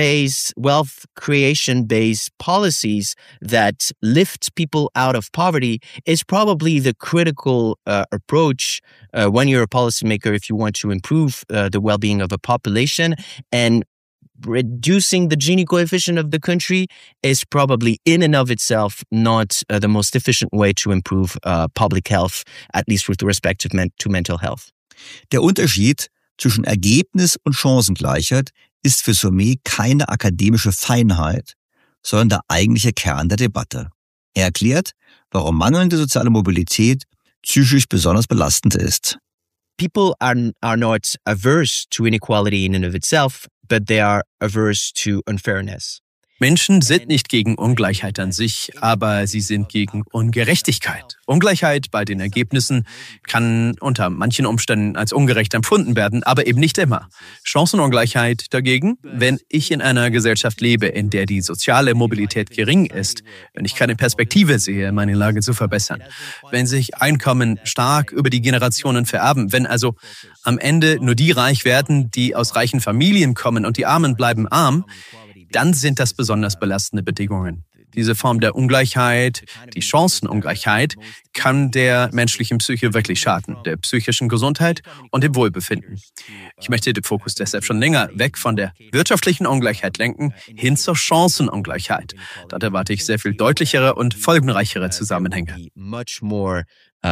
creation-based policies that lift people out of poverty is probably the critical approach when you're a policymaker if you want to improve the well-being of a population. And reducing the Gini coefficient of the country is probably in and of itself not the most efficient way to improve public health, at least with respect to mental health. Der Unterschied zwischen Ergebnis und Chancengleichheit ist für Sommer keine akademische Feinheit, sondern der eigentliche Kern der Debatte. Er erklärt, warum mangelnde soziale Mobilität psychisch besonders belastend ist. People are not averse to inequality in and of itself, but they are averse to unfairness. Menschen sind nicht gegen Ungleichheit an sich, aber sie sind gegen Ungerechtigkeit. Ungleichheit bei den Ergebnissen kann unter manchen Umständen als ungerecht empfunden werden, aber eben nicht immer. Chancenungleichheit dagegen, wenn ich in einer Gesellschaft lebe, in der die soziale Mobilität gering ist, wenn ich keine Perspektive sehe, meine Lage zu verbessern, wenn sich Einkommen stark über die Generationen vererben, wenn also am Ende nur die reich werden, die aus reichen Familien kommen und die Armen bleiben arm, dann sind das besonders belastende Bedingungen. Diese Form der Ungleichheit, die Chancenungleichheit, kann der menschlichen Psyche wirklich schaden, der psychischen Gesundheit und dem Wohlbefinden. Ich möchte den Fokus deshalb schon länger weg von der wirtschaftlichen Ungleichheit lenken, hin zur Chancenungleichheit. Dort erwarte ich sehr viel deutlichere und folgenreichere Zusammenhänge. Much more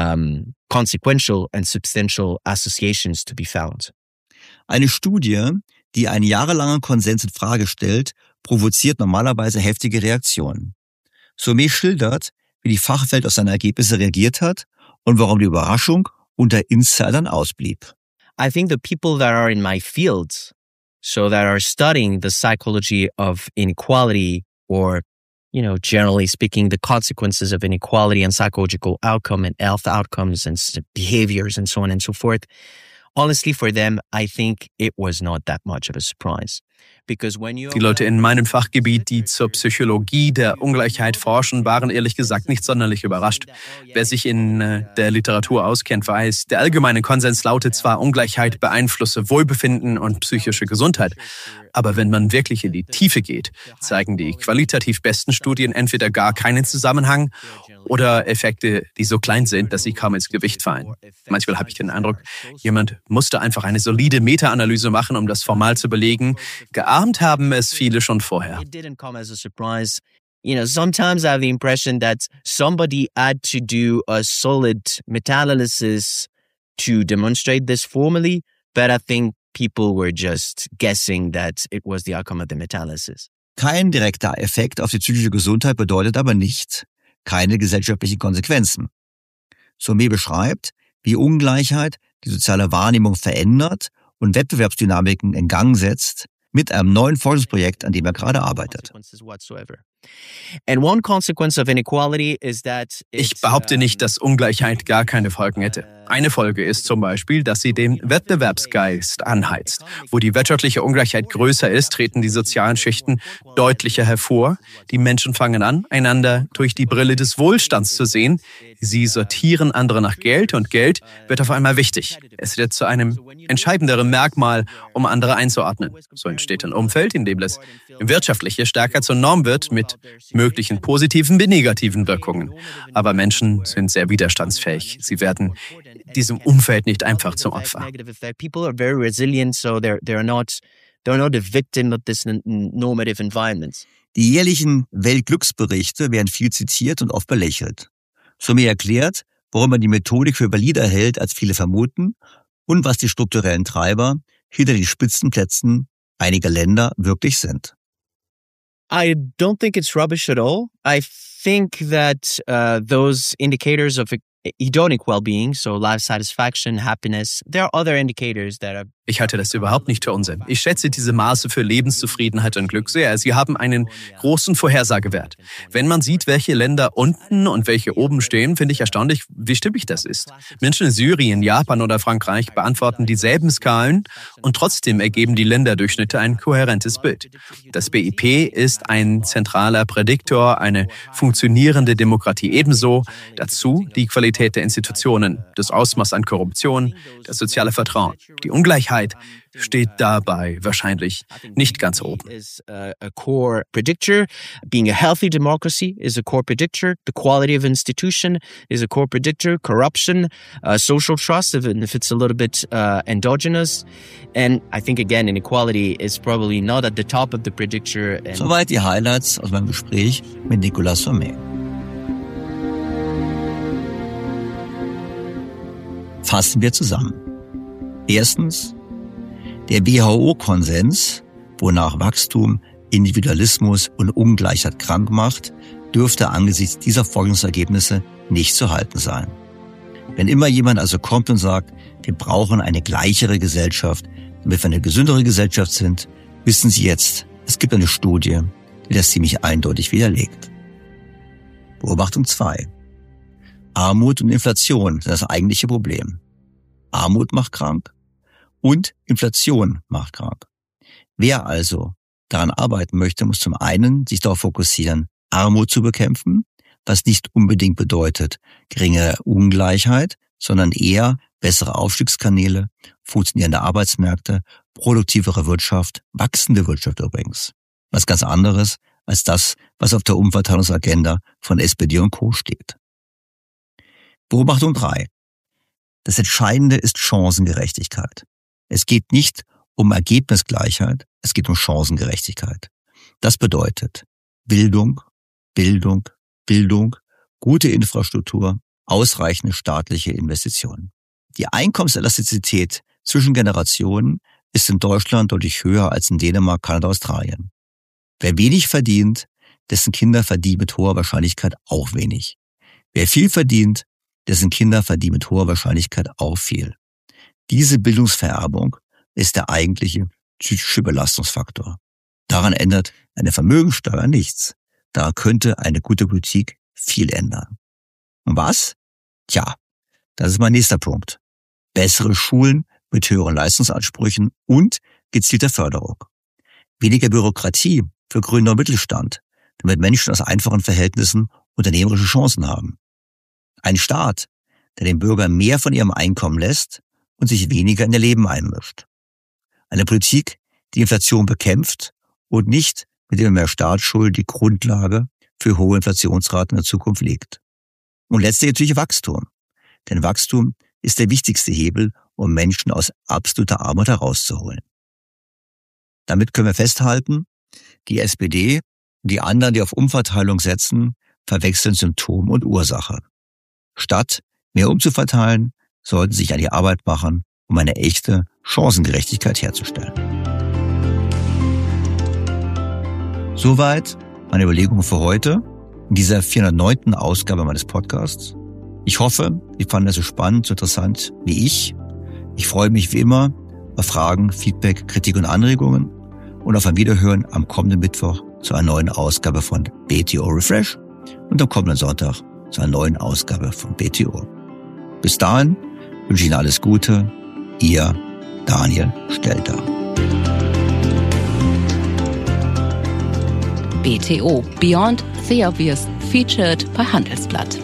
consequential and substantial associations to be found. Eine Studie, die einen jahrelangen Konsens in Frage stellt, provoziert normalerweise heftige Reaktionen. Sommer schildert, wie die Fachwelt auf seine Ergebnisse reagiert hat und warum die Überraschung unter Insidern ausblieb. I think the people that are in my field, so that are studying the psychology of inequality or, generally speaking, the consequences of inequality and psychological outcome and health outcomes and behaviors and so on and so forth, honestly, for them, I think it was not that much of a surprise. Die Leute in meinem Fachgebiet, die zur Psychologie der Ungleichheit forschen, waren ehrlich gesagt nicht sonderlich überrascht. Wer sich in der Literatur auskennt, weiß, der allgemeine Konsens lautet zwar, Ungleichheit beeinflusse Wohlbefinden und psychische Gesundheit. Aber wenn man wirklich in die Tiefe geht, zeigen die qualitativ besten Studien entweder gar keinen Zusammenhang oder Effekte, die so klein sind, dass sie kaum ins Gewicht fallen. Manchmal habe ich den Eindruck, jemand musste einfach eine solide Meta-Analyse machen, um das formal zu belegen. Geahnt haben es viele schon vorher. Sometimes I have the impression that somebody had to do a solid meta-analysis to demonstrate this formally, but I think people were just guessing that it was the outcome of the meta-analysis. Kein direkter Effekt auf die psychische Gesundheit bedeutet aber nicht keine gesellschaftlichen Konsequenzen. Sommer beschreibt, wie Ungleichheit die soziale Wahrnehmung verändert und Wettbewerbsdynamiken in Gang setzt, mit einem neuen Forschungsprojekt, an dem er gerade arbeitet. Ich behaupte nicht, dass Ungleichheit gar keine Folgen hätte. Eine Folge ist zum Beispiel, dass sie den Wettbewerbsgeist anheizt. Wo die wirtschaftliche Ungleichheit größer ist, treten die sozialen Schichten deutlicher hervor. Die Menschen fangen an, einander durch die Brille des Wohlstands zu sehen. Sie sortieren andere nach Geld und Geld wird auf einmal wichtig. Es wird zu einem entscheidenderen Merkmal, um andere einzuordnen. So entsteht ein Umfeld, in dem das Wirtschaftliche stärker zur Norm wird mit möglichen positiven wie negativen Wirkungen. Aber Menschen sind sehr widerstandsfähig. Sie werden diesem Umfeld nicht einfach zum Opfer. People are very resilient, so they're not a victim of this normative environment. Die jährlichen Weltglücksberichte werden viel zitiert und oft belächelt. Sommer erklärt, warum er die Methodik für valider hält, als viele vermuten, und was die strukturellen Treiber hinter den Spitzenplätzen einiger Länder wirklich sind. I don't think it's rubbish at all. I think that those indicators of hedonic well-being, so life satisfaction, happiness, there are other indicators that are... Ich halte das überhaupt nicht für Unsinn. Ich schätze diese Maße für Lebenszufriedenheit und Glück sehr. Sie haben einen großen Vorhersagewert. Wenn man sieht, welche Länder unten und welche oben stehen, finde ich erstaunlich, wie stimmig das ist. Menschen in Syrien, Japan oder Frankreich beantworten dieselben Skalen und trotzdem ergeben die Länderdurchschnitte ein kohärentes Bild. Das BIP ist ein zentraler Prädiktor, eine funktionierende Demokratie ebenso. Dazu die Qualität der Institutionen, das Ausmaß an Korruption, das soziale Vertrauen, die Ungleichheit steht dabei wahrscheinlich nicht ganz oben. Is a core predictor. Being a healthy democracy is a core predictor. The quality of institution is a core predictor. Corruption, social trust, even if it's a little bit endogenous. And I think, again, inequality is probably not at the top of the predictor. Soweit die Highlights aus meinem Gespräch mit Nicolas Sommer. Fassen wir zusammen. Erstens, der WHO-Konsens, wonach Wachstum, Individualismus und Ungleichheit krank macht, dürfte angesichts dieser Forschungsergebnisse nicht zu halten sein. Wenn immer jemand also kommt und sagt, wir brauchen eine gleichere Gesellschaft, damit wir eine gesündere Gesellschaft sind, wissen Sie jetzt, es gibt eine Studie, die das ziemlich eindeutig widerlegt. Beobachtung 2. Armut und Inflation sind das eigentliche Problem. Armut macht krank und Inflation macht krank. Wer also daran arbeiten möchte, muss zum einen sich darauf fokussieren, Armut zu bekämpfen, was nicht unbedingt bedeutet geringere Ungleichheit, sondern eher bessere Aufstiegskanäle, funktionierende Arbeitsmärkte, produktivere Wirtschaft, wachsende Wirtschaft übrigens. Was ganz anderes als das, was auf der Umverteilungsagenda von SPD und Co. steht. Beobachtung 3. Das Entscheidende ist Chancengerechtigkeit. Es geht nicht um Ergebnisgleichheit, es geht um Chancengerechtigkeit. Das bedeutet Bildung, Bildung, Bildung, gute Infrastruktur, ausreichende staatliche Investitionen. Die Einkommenselastizität zwischen Generationen ist in Deutschland deutlich höher als in Dänemark, Kanada, Australien. Wer wenig verdient, dessen Kinder verdienen mit hoher Wahrscheinlichkeit auch wenig. Wer viel verdient, dessen Kinder verdienen mit hoher Wahrscheinlichkeit auch viel. Diese Bildungsvererbung ist der eigentliche psychische Belastungsfaktor. Daran ändert eine Vermögensteuer nichts. Da könnte eine gute Politik viel ändern. Und was? Tja, das ist mein nächster Punkt. Bessere Schulen mit höheren Leistungsansprüchen und gezielter Förderung. Weniger Bürokratie für Gründer und Mittelstand, damit Menschen aus einfachen Verhältnissen unternehmerische Chancen haben. Ein Staat, der den Bürgern mehr von ihrem Einkommen lässt und sich weniger in ihr Leben einmischt. Eine Politik, die Inflation bekämpft und nicht mit immer mehr Staatsschuld die Grundlage für hohe Inflationsraten in der Zukunft legt. Und letztlich natürlich Wachstum. Denn Wachstum ist der wichtigste Hebel, um Menschen aus absoluter Armut herauszuholen. Damit können wir festhalten, die SPD und die anderen, die auf Umverteilung setzen, verwechseln Symptom und Ursache. Statt mehr umzuverteilen, sollten sie sich an die Arbeit machen, um eine echte Chancengerechtigkeit herzustellen. Soweit meine Überlegungen für heute in dieser 409. Ausgabe meines Podcasts. Ich hoffe, Sie fanden es so spannend, so interessant wie ich. Ich freue mich wie immer auf Fragen, Feedback, Kritik und Anregungen und auf ein Wiederhören am kommenden Mittwoch zu einer neuen Ausgabe von BTO Refresh und am kommenden Sonntag zu einer neuen Ausgabe von BTO. Bis dahin wünsche ich Ihnen alles Gute. Ihr Daniel Stelter. BTO Beyond the Obvious, featured bei Handelsblatt.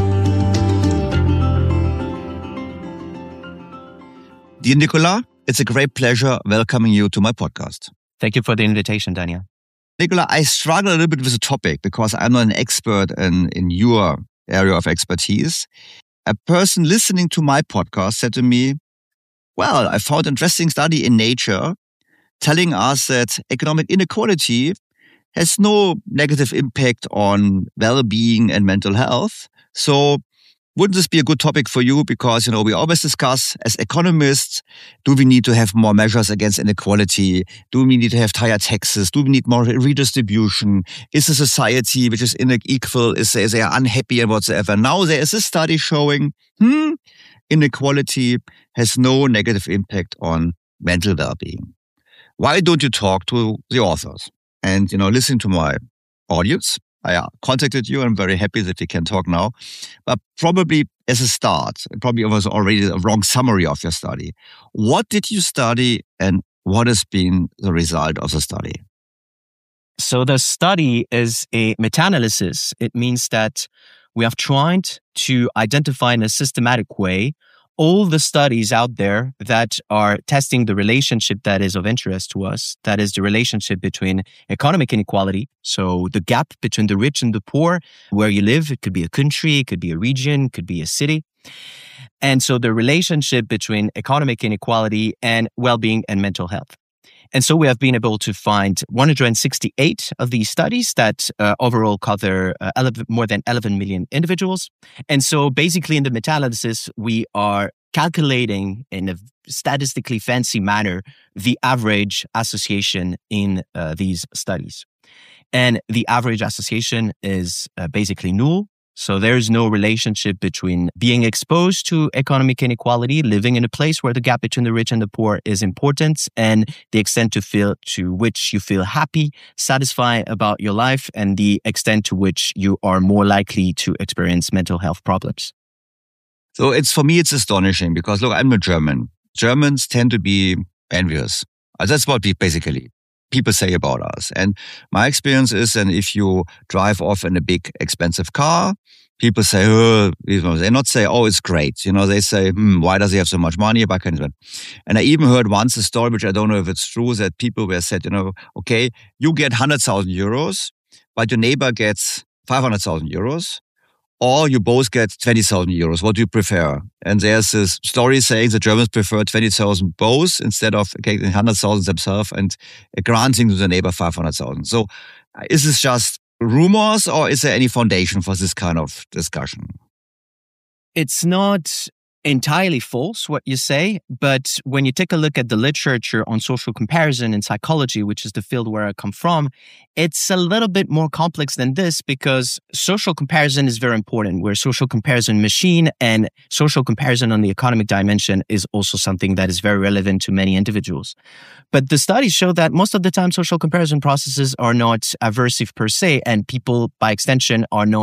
Dear Nicola, it's a great pleasure welcoming you to my podcast. Thank you for the invitation, Daniel. Nicola, I struggle a little bit with the topic because I'm not an expert in your area of expertise. A person listening to my podcast said to me, well, I found an interesting study in Nature telling us that economic inequality has no negative impact on well-being and mental health. So wouldn't this be a good topic for you? Because, we always discuss as economists, do we need to have more measures against inequality? Do we need to have higher taxes? Do we need more redistribution? Is a society which is unequal, is they are unhappy and whatsoever? Now there is a study showing, inequality has no negative impact on mental well-being. Why don't you talk to the authors? And, listen to my audience. I contacted you. I'm very happy that we can talk now. But probably as a start, it probably was already a wrong summary of your study. What did you study and what has been the result of the study? So the study is a meta-analysis. It means that we have tried to identify in a systematic way all the studies out there that are testing the relationship that is of interest to us. That is the relationship between economic inequality. So the gap between the rich and the poor, where you live, it could be a country, it could be a region, it could be a city. And so the relationship between economic inequality and well-being and mental health. And so we have been able to find 168 of these studies that overall cover more than 11 million individuals. And so basically in the meta-analysis, we are calculating in a statistically fancy manner the average association in these studies. And the average association is basically null. So there is no relationship between being exposed to economic inequality, living in a place where the gap between the rich and the poor is important, and the extent to which you feel happy, satisfied about your life, and the extent to which you are more likely to experience mental health problems. So for me, it's astonishing because, look, I'm a German. Germans tend to be envious. That's what people say about us. And my experience is, and if you drive off in a big expensive car, people say, they not say, oh, it's great. They say, why does he have so much money? And I even heard once a story, which I don't know if it's true, that people were said, okay, you get 100,000 euros, but your neighbor gets 500,000 euros. Or you both get 20,000 euros. What do you prefer? And there's this story saying the Germans prefer 20,000 both instead of getting 100,000 themselves and granting to the neighbor 500,000. So is this just rumors or is there any foundation for this kind of discussion? It's not entirely false what you say, but when you take a look at the literature on social comparison in psychology, which is the field where I come from, it's a little bit more complex than this because social comparison is very important. We're a social comparison machine, and social comparison on the economic dimension is also something that is very relevant to many individuals. But the studies show that most of the time social comparison processes are not aversive per se, and people by extension are not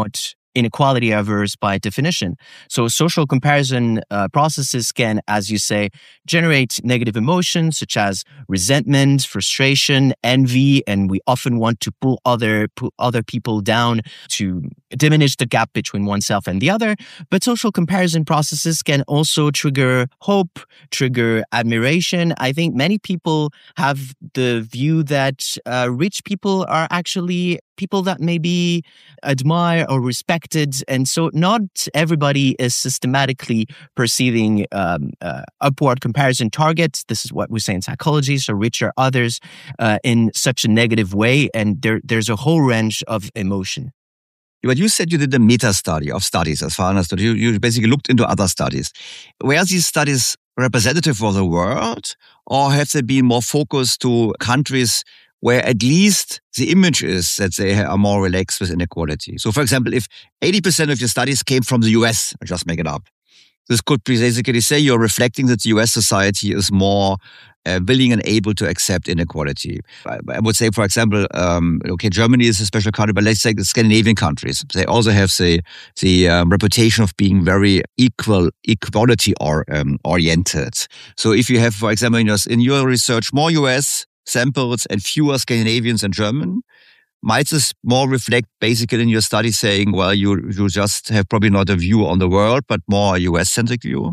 inequality averse by definition. So social comparison processes can, as you say, generate negative emotions such as resentment, frustration, envy, and we often want to pull other people down to diminish the gap between oneself and the other. But social comparison processes can also trigger hope, trigger admiration. I think many people have the view that rich people are actually people that maybe admire or respected. And so not everybody is systematically perceiving upward comparison targets. This is what we say in psychology. So rich are others in such a negative way. And there's a whole range of emotion. But you said you did a meta-study of studies, as far as I understood. You basically looked into other studies. Were these studies representative for the world, or have they been more focused to countries where at least the image is that they are more relaxed with inequality? So, for example, if 80% of your studies came from the US, I just make it up, this could basically say you're reflecting that the US society is more willing and able to accept inequality. I would say, for example, Germany is a special country, but let's say the Scandinavian countries. They also have the reputation of being very equality oriented. So if you have, for example, in your research, more US samples and fewer Scandinavians and German, might this more reflect basically in your study saying, well, you just have probably not a view on the world, but more a US-centric view?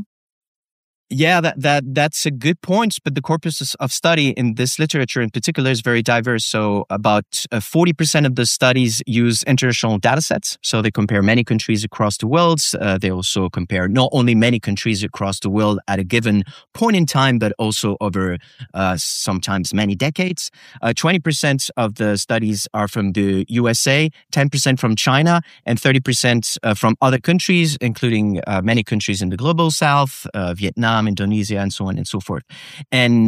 Yeah, that's a good point. But the corpus of study in this literature in particular is very diverse. So about 40% of the studies use international data sets. So they compare many countries across the world. They also compare not only many countries across the world at a given point in time, but also over sometimes many decades. 20% of the studies are from the USA, 10% from China, and 30% from other countries, including many countries in the global south, Vietnam, Indonesia, and so on and so forth. And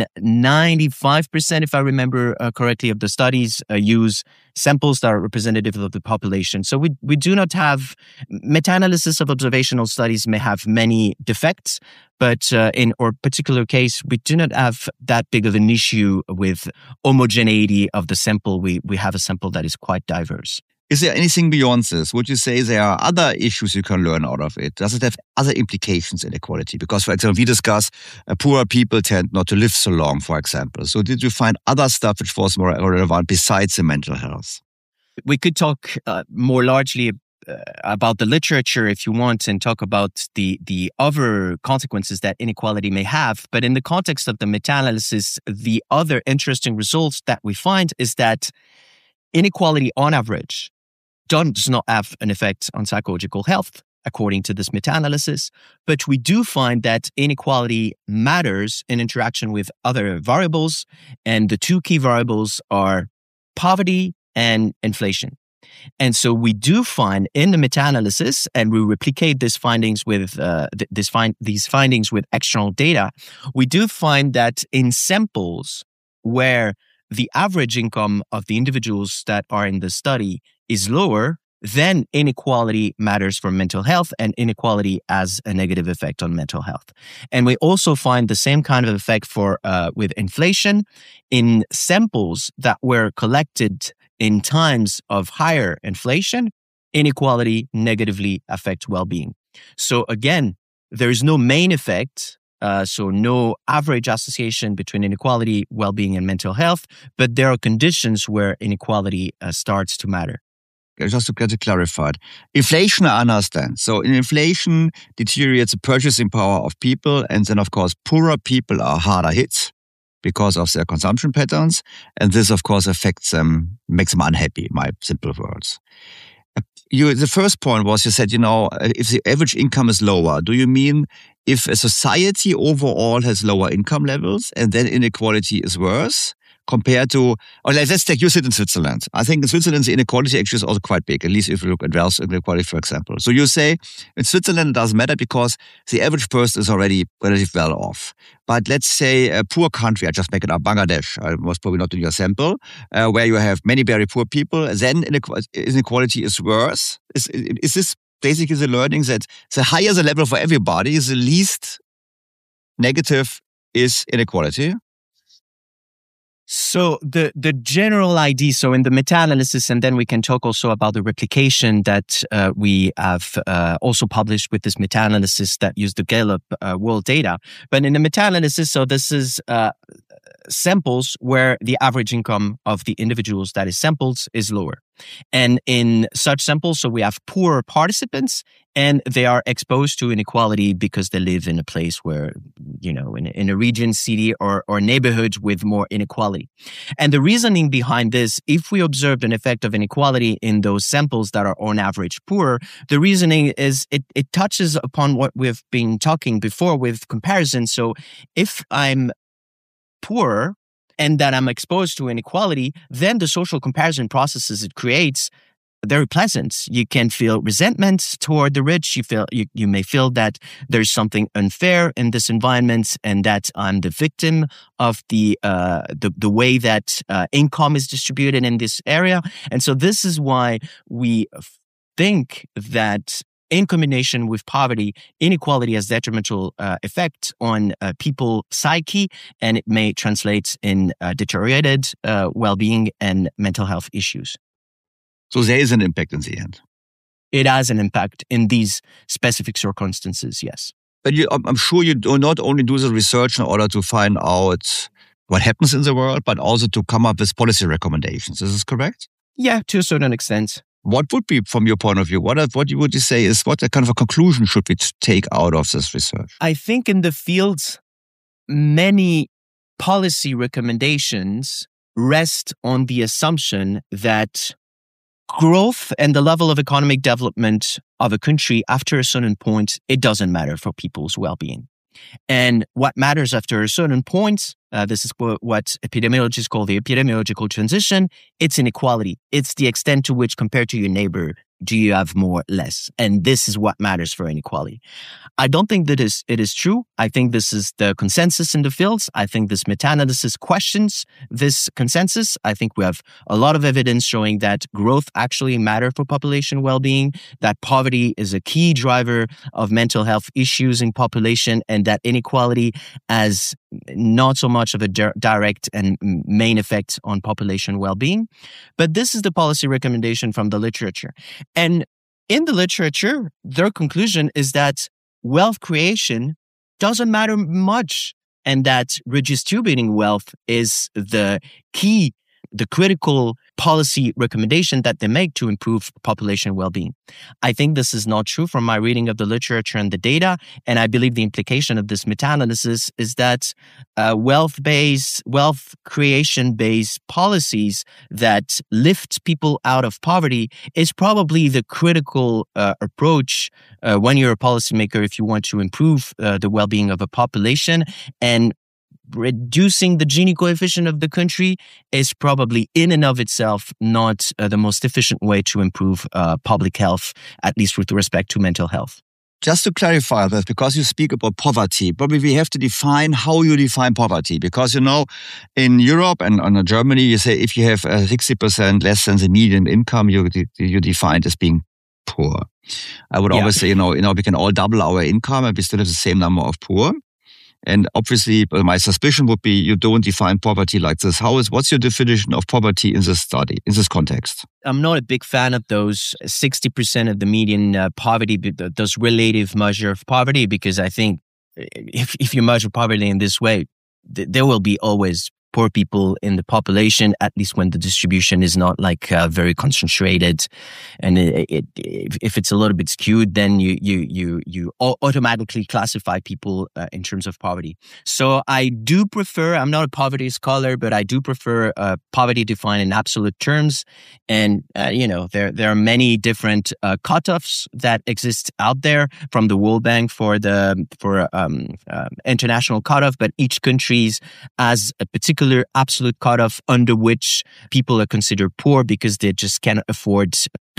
95%, if I remember correctly, of the studies use samples that are representative of the population. So we do not have meta-analysis of observational studies may have many defects, but in our particular case, we do not have that big of an issue with homogeneity of the sample. We have a sample that is quite diverse. Is there anything beyond this? Would you say there are other issues you can learn out of it? Does it have other implications in equality? Because, for example, we discuss poorer people tend not to live so long, for example. So did you find other stuff which was more relevant besides the mental health? We could talk more largely about the literature if you want and talk about the other consequences that inequality may have. But in the context of the meta-analysis, the other interesting results that we find is that inequality on average does not have an effect on psychological health, according to this meta-analysis. But we do find that inequality matters in interaction with other variables. And the two key variables are poverty and inflation. And so we do find in the meta-analysis, and we replicate these findings with these findings with external data, we do find that in samples where the average income of the individuals that are in the study is lower, then inequality matters for mental health, and inequality has a negative effect on mental health. And we also find the same kind of effect with inflation in samples that were collected in times of higher inflation. Inequality negatively affects well-being. So again, there is no main effect. So no average association between inequality, well-being, and mental health, but there are conditions where inequality starts to matter. Just to get it clarified. Inflation, I understand. So in inflation deteriorates the purchasing power of people, and then of course poorer people are harder hit because of their consumption patterns, and this of course affects them, makes them unhappy, in my simple words. The first point was you said, if the average income is lower, do you mean if a society overall has lower income levels and then inequality is worse compared to, or let's take you sit in Switzerland. I think in Switzerland, the inequality actually is also quite big, at least if you look at wealth inequality, for example. So you say in Switzerland, it doesn't matter because the average person is already relatively well off. But let's say a poor country, I just make it up, Bangladesh, I was probably not in your sample, where you have many very poor people, then inequality is worse. Is this basically the learning that the higher the level for everybody, the least negative is inequality? So the general idea, so in the meta-analysis, and then we can talk also about the replication that we have also published with this meta-analysis that used the Gallup world data. But in the meta-analysis, so this is samples where the average income of the individuals that is sampled is lower. And in such samples, so we have poor participants and they are exposed to inequality because they live in a place where, in a region, city, or neighborhood with more inequality. And the reasoning behind this, if we observed an effect of inequality in those samples that are on average poor, the reasoning is it touches upon what we've been talking before with comparison. So if I'm poor and that I'm exposed to inequality, then the social comparison processes it creates are very pleasant. You can feel resentment toward the rich. You may feel that there's something unfair in this environment and that I'm the victim of the way that income is distributed in this area. And so this is why we think that in combination with poverty, inequality has detrimental effect on people's psyche, and it may translate in deteriorated well-being and mental health issues. So there is an impact in the end. It has an impact in these specific circumstances, yes. But I'm sure you do not only do the research in order to find out what happens in the world, but also to come up with policy recommendations. Is this correct? Yeah, to a certain extent. What would be, from your point of view, what would you say is what kind of a conclusion should we take out of this research? I think in the field, many policy recommendations rest on the assumption that growth and the level of economic development of a country after a certain point, it doesn't matter for people's well-being. And what matters after a certain point, this is what epidemiologists call the epidemiological transition, it's inequality. It's the extent to which, compared to your neighbor, do you have more, less? And this is what matters for inequality. I don't think that it is true. I think this is the consensus in the fields. I think this meta-analysis questions this consensus. I think we have a lot of evidence showing that growth actually matters for population well-being, that poverty is a key driver of mental health issues in population, and that inequality has not so much of a direct and main effect on population well-being. But this is the policy recommendation from the literature. And in the literature, their conclusion is that wealth creation doesn't matter much, and that redistributing wealth is the key, the critical policy recommendation that they make to improve population well-being. I think this is not true from my reading of the literature and the data, and I believe the implication of this meta-analysis is that wealth creation-based policies that lift people out of poverty is probably the critical approach when you're a policymaker if you want to improve the well-being of a population. And reducing the Gini coefficient of the country is probably in and of itself not the most efficient way to improve public health, at least with respect to mental health. Just to clarify that, because you speak about poverty, probably we have to define how you define poverty. Because, in Europe and in Germany, you say if you have 60% less than the median income, you define it as being poor. I would always say, we can all double our income and we still have the same number of poor. And obviously, my suspicion would be you don't define poverty like this. What's your definition of poverty in this study, in this context? I'm not a big fan of those 60% of the median poverty, those relative measure of poverty, because I think if you measure poverty in this way, there will be always poor people in the population, at least when the distribution is not very concentrated. And if it's a little bit skewed, then you automatically classify people in terms of poverty. So I do prefer, I'm not a poverty scholar, but I do prefer poverty defined in absolute terms. And, there are many different cutoffs that exist out there from the World Bank for international cutoff, but each country has a particular absolute cutoff under which people are considered poor because they just cannot afford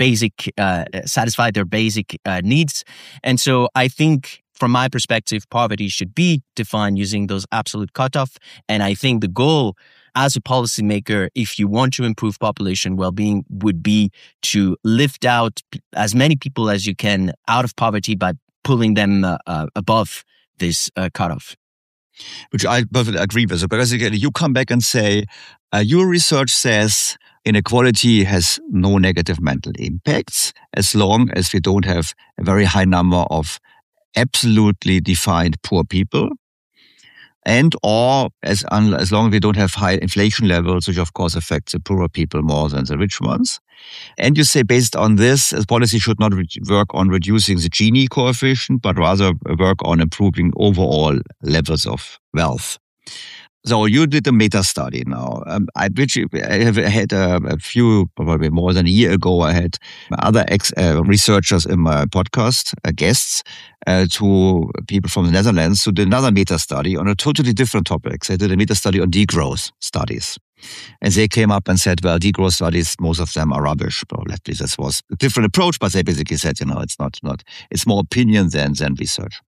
satisfy their basic needs. And so I think from my perspective, poverty should be defined using those absolute cutoff. And I think the goal as a policymaker, if you want to improve population well-being, would be to lift out as many people as you can out of poverty by pulling them above this cutoff. which I perfectly agree with. So because again, you come back and say, your research says inequality has no negative mental impacts as long as we don't have a very high number of absolutely defined poor people, and or as long as we don't have high inflation levels, which of course affects the poorer people more than the rich ones. And you say based on this, policy should not work on reducing the Gini coefficient, but rather work on improving overall levels of wealth. So you did a meta study now, which I have had a few, probably more than a year ago. I had other researchers in my podcast, guests, to people from the Netherlands who did another meta study on a totally different topic. They did a meta study on degrowth studies. And they came up and said, well, degrowth studies, most of them are rubbish. Well, at least this was a different approach, but they basically said, it's more opinion than research.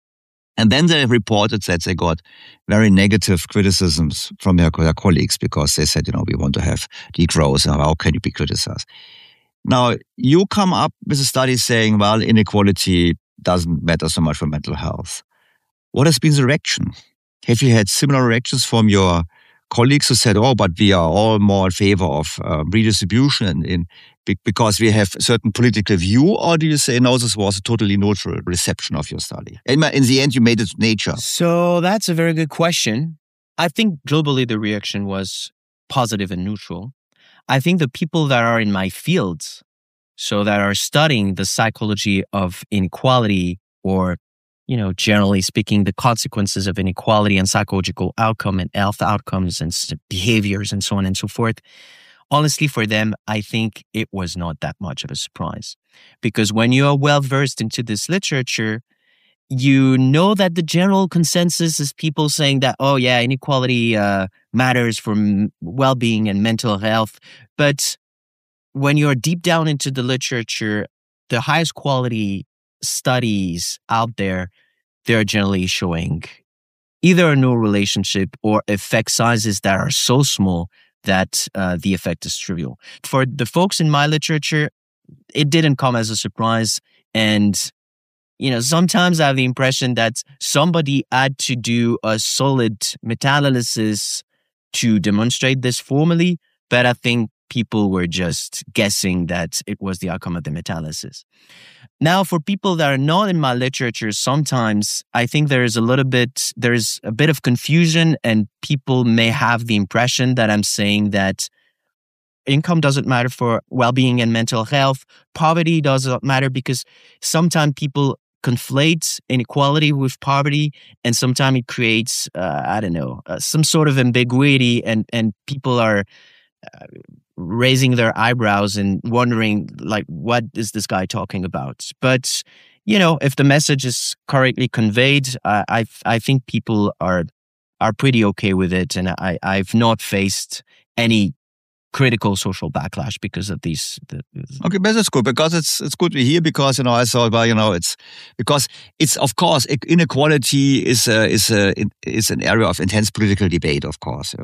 And then they reported that they got very negative criticisms from their colleagues because they said, we want to have degrowth, and how can you be criticized? Now, you come up with a study saying, well, inequality doesn't matter so much for mental health. What has been the reaction? Have you had similar reactions from your colleagues who said, but we are all more in favor of redistribution because we have a certain political view? Or do you say, no, this was a totally neutral reception of your study? In the end, you made it nature. So that's a very good question. I think globally the reaction was positive and neutral. I think the people that are in my fields, so that are studying the psychology of inequality or generally speaking, the consequences of inequality and psychological outcome and health outcomes and behaviors and so on and so forth. Honestly, for them, I think it was not that much of a surprise. Because when you are well versed into this literature, you know that the general consensus is people saying that, inequality matters for well-being and mental health. But when you're deep down into the literature, the highest quality studies out there, they're generally showing either a no relationship or effect sizes that are so small that the effect is trivial. For the folks in my literature, it didn't come as a surprise. And, sometimes I have the impression that somebody had to do a solid meta-analysis to demonstrate this formally, but I think people were just guessing that it was the outcome of the meta-analysis. Now, for people that are not in my literature, sometimes I think there's a bit of confusion, and people may have the impression that I'm saying that income doesn't matter for well-being and mental health. Poverty doesn't matter, because sometimes people conflate inequality with poverty, and sometimes it creates, some sort of ambiguity, and people are raising their eyebrows and wondering, what is this guy talking about? But, if the message is correctly conveyed, I think people are pretty okay with it. And I've not faced any critical social backlash because of these. Okay, but that's good, because it's good to hear, because I thought, it's because it's, of course, inequality is an area of intense political debate. Of course,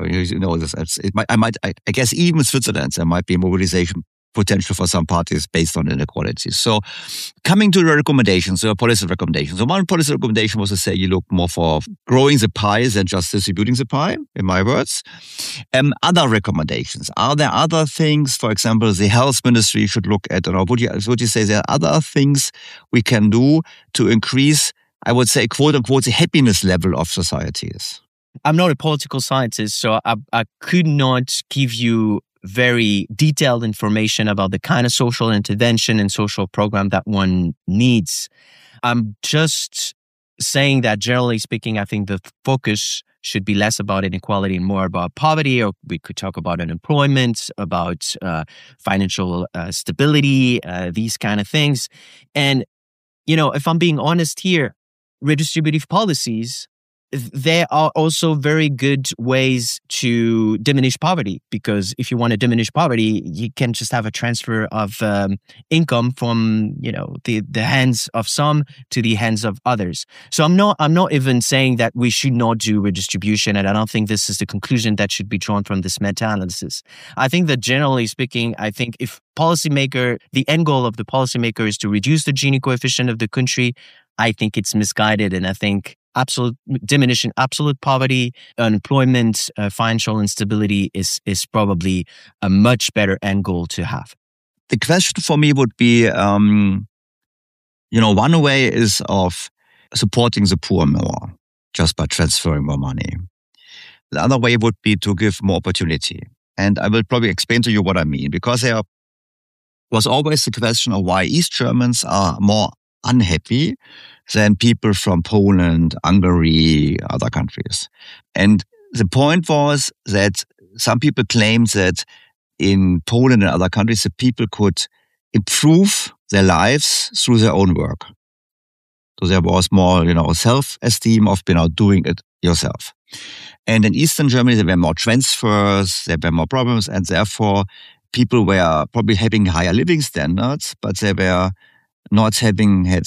I guess even in Switzerland there might be mobilization potential for some parties based on inequality. So, coming to the recommendations, the policy recommendations. So one policy recommendation was to say you look more for growing the pie than just distributing the pie, in my words. Other recommendations. Are there other things, for example, the health ministry should look at, or would you say there are other things we can do to increase, I would say, quote unquote, the happiness level of societies? I'm not a political scientist, so I could not give you very detailed information about the kind of social intervention and social program that one needs. I'm just saying that, generally speaking, I think the focus should be less about inequality and more about poverty, or we could talk about unemployment, about financial stability, these kind of things. And, if I'm being honest here, redistributive policies, there are also very good ways to diminish poverty, because if you want to diminish poverty, you can just have a transfer of income from the hands of some to the hands of others. So I'm not even saying that we should not do redistribution, and I don't think this is the conclusion that should be drawn from this meta-analysis. I think that, generally speaking, if the end goal of the policymaker is to reduce the Gini coefficient of the country, I think it's misguided, and I think diminishing absolute poverty, unemployment, financial instability is probably a much better end goal to have. The question for me would be, one way is of supporting the poor more, just by transferring more money. The other way would be to give more opportunity. And I will probably explain to you what I mean, because there was always the question of why East Germans are more unhappy than people from Poland, Hungary, other countries. And the point was that some people claimed that in Poland and other countries, the people could improve their lives through their own work. So there was more, self-esteem of, doing it yourself. And in Eastern Germany, there were more transfers, there were more problems, and therefore people were probably having higher living standards, but they were not having had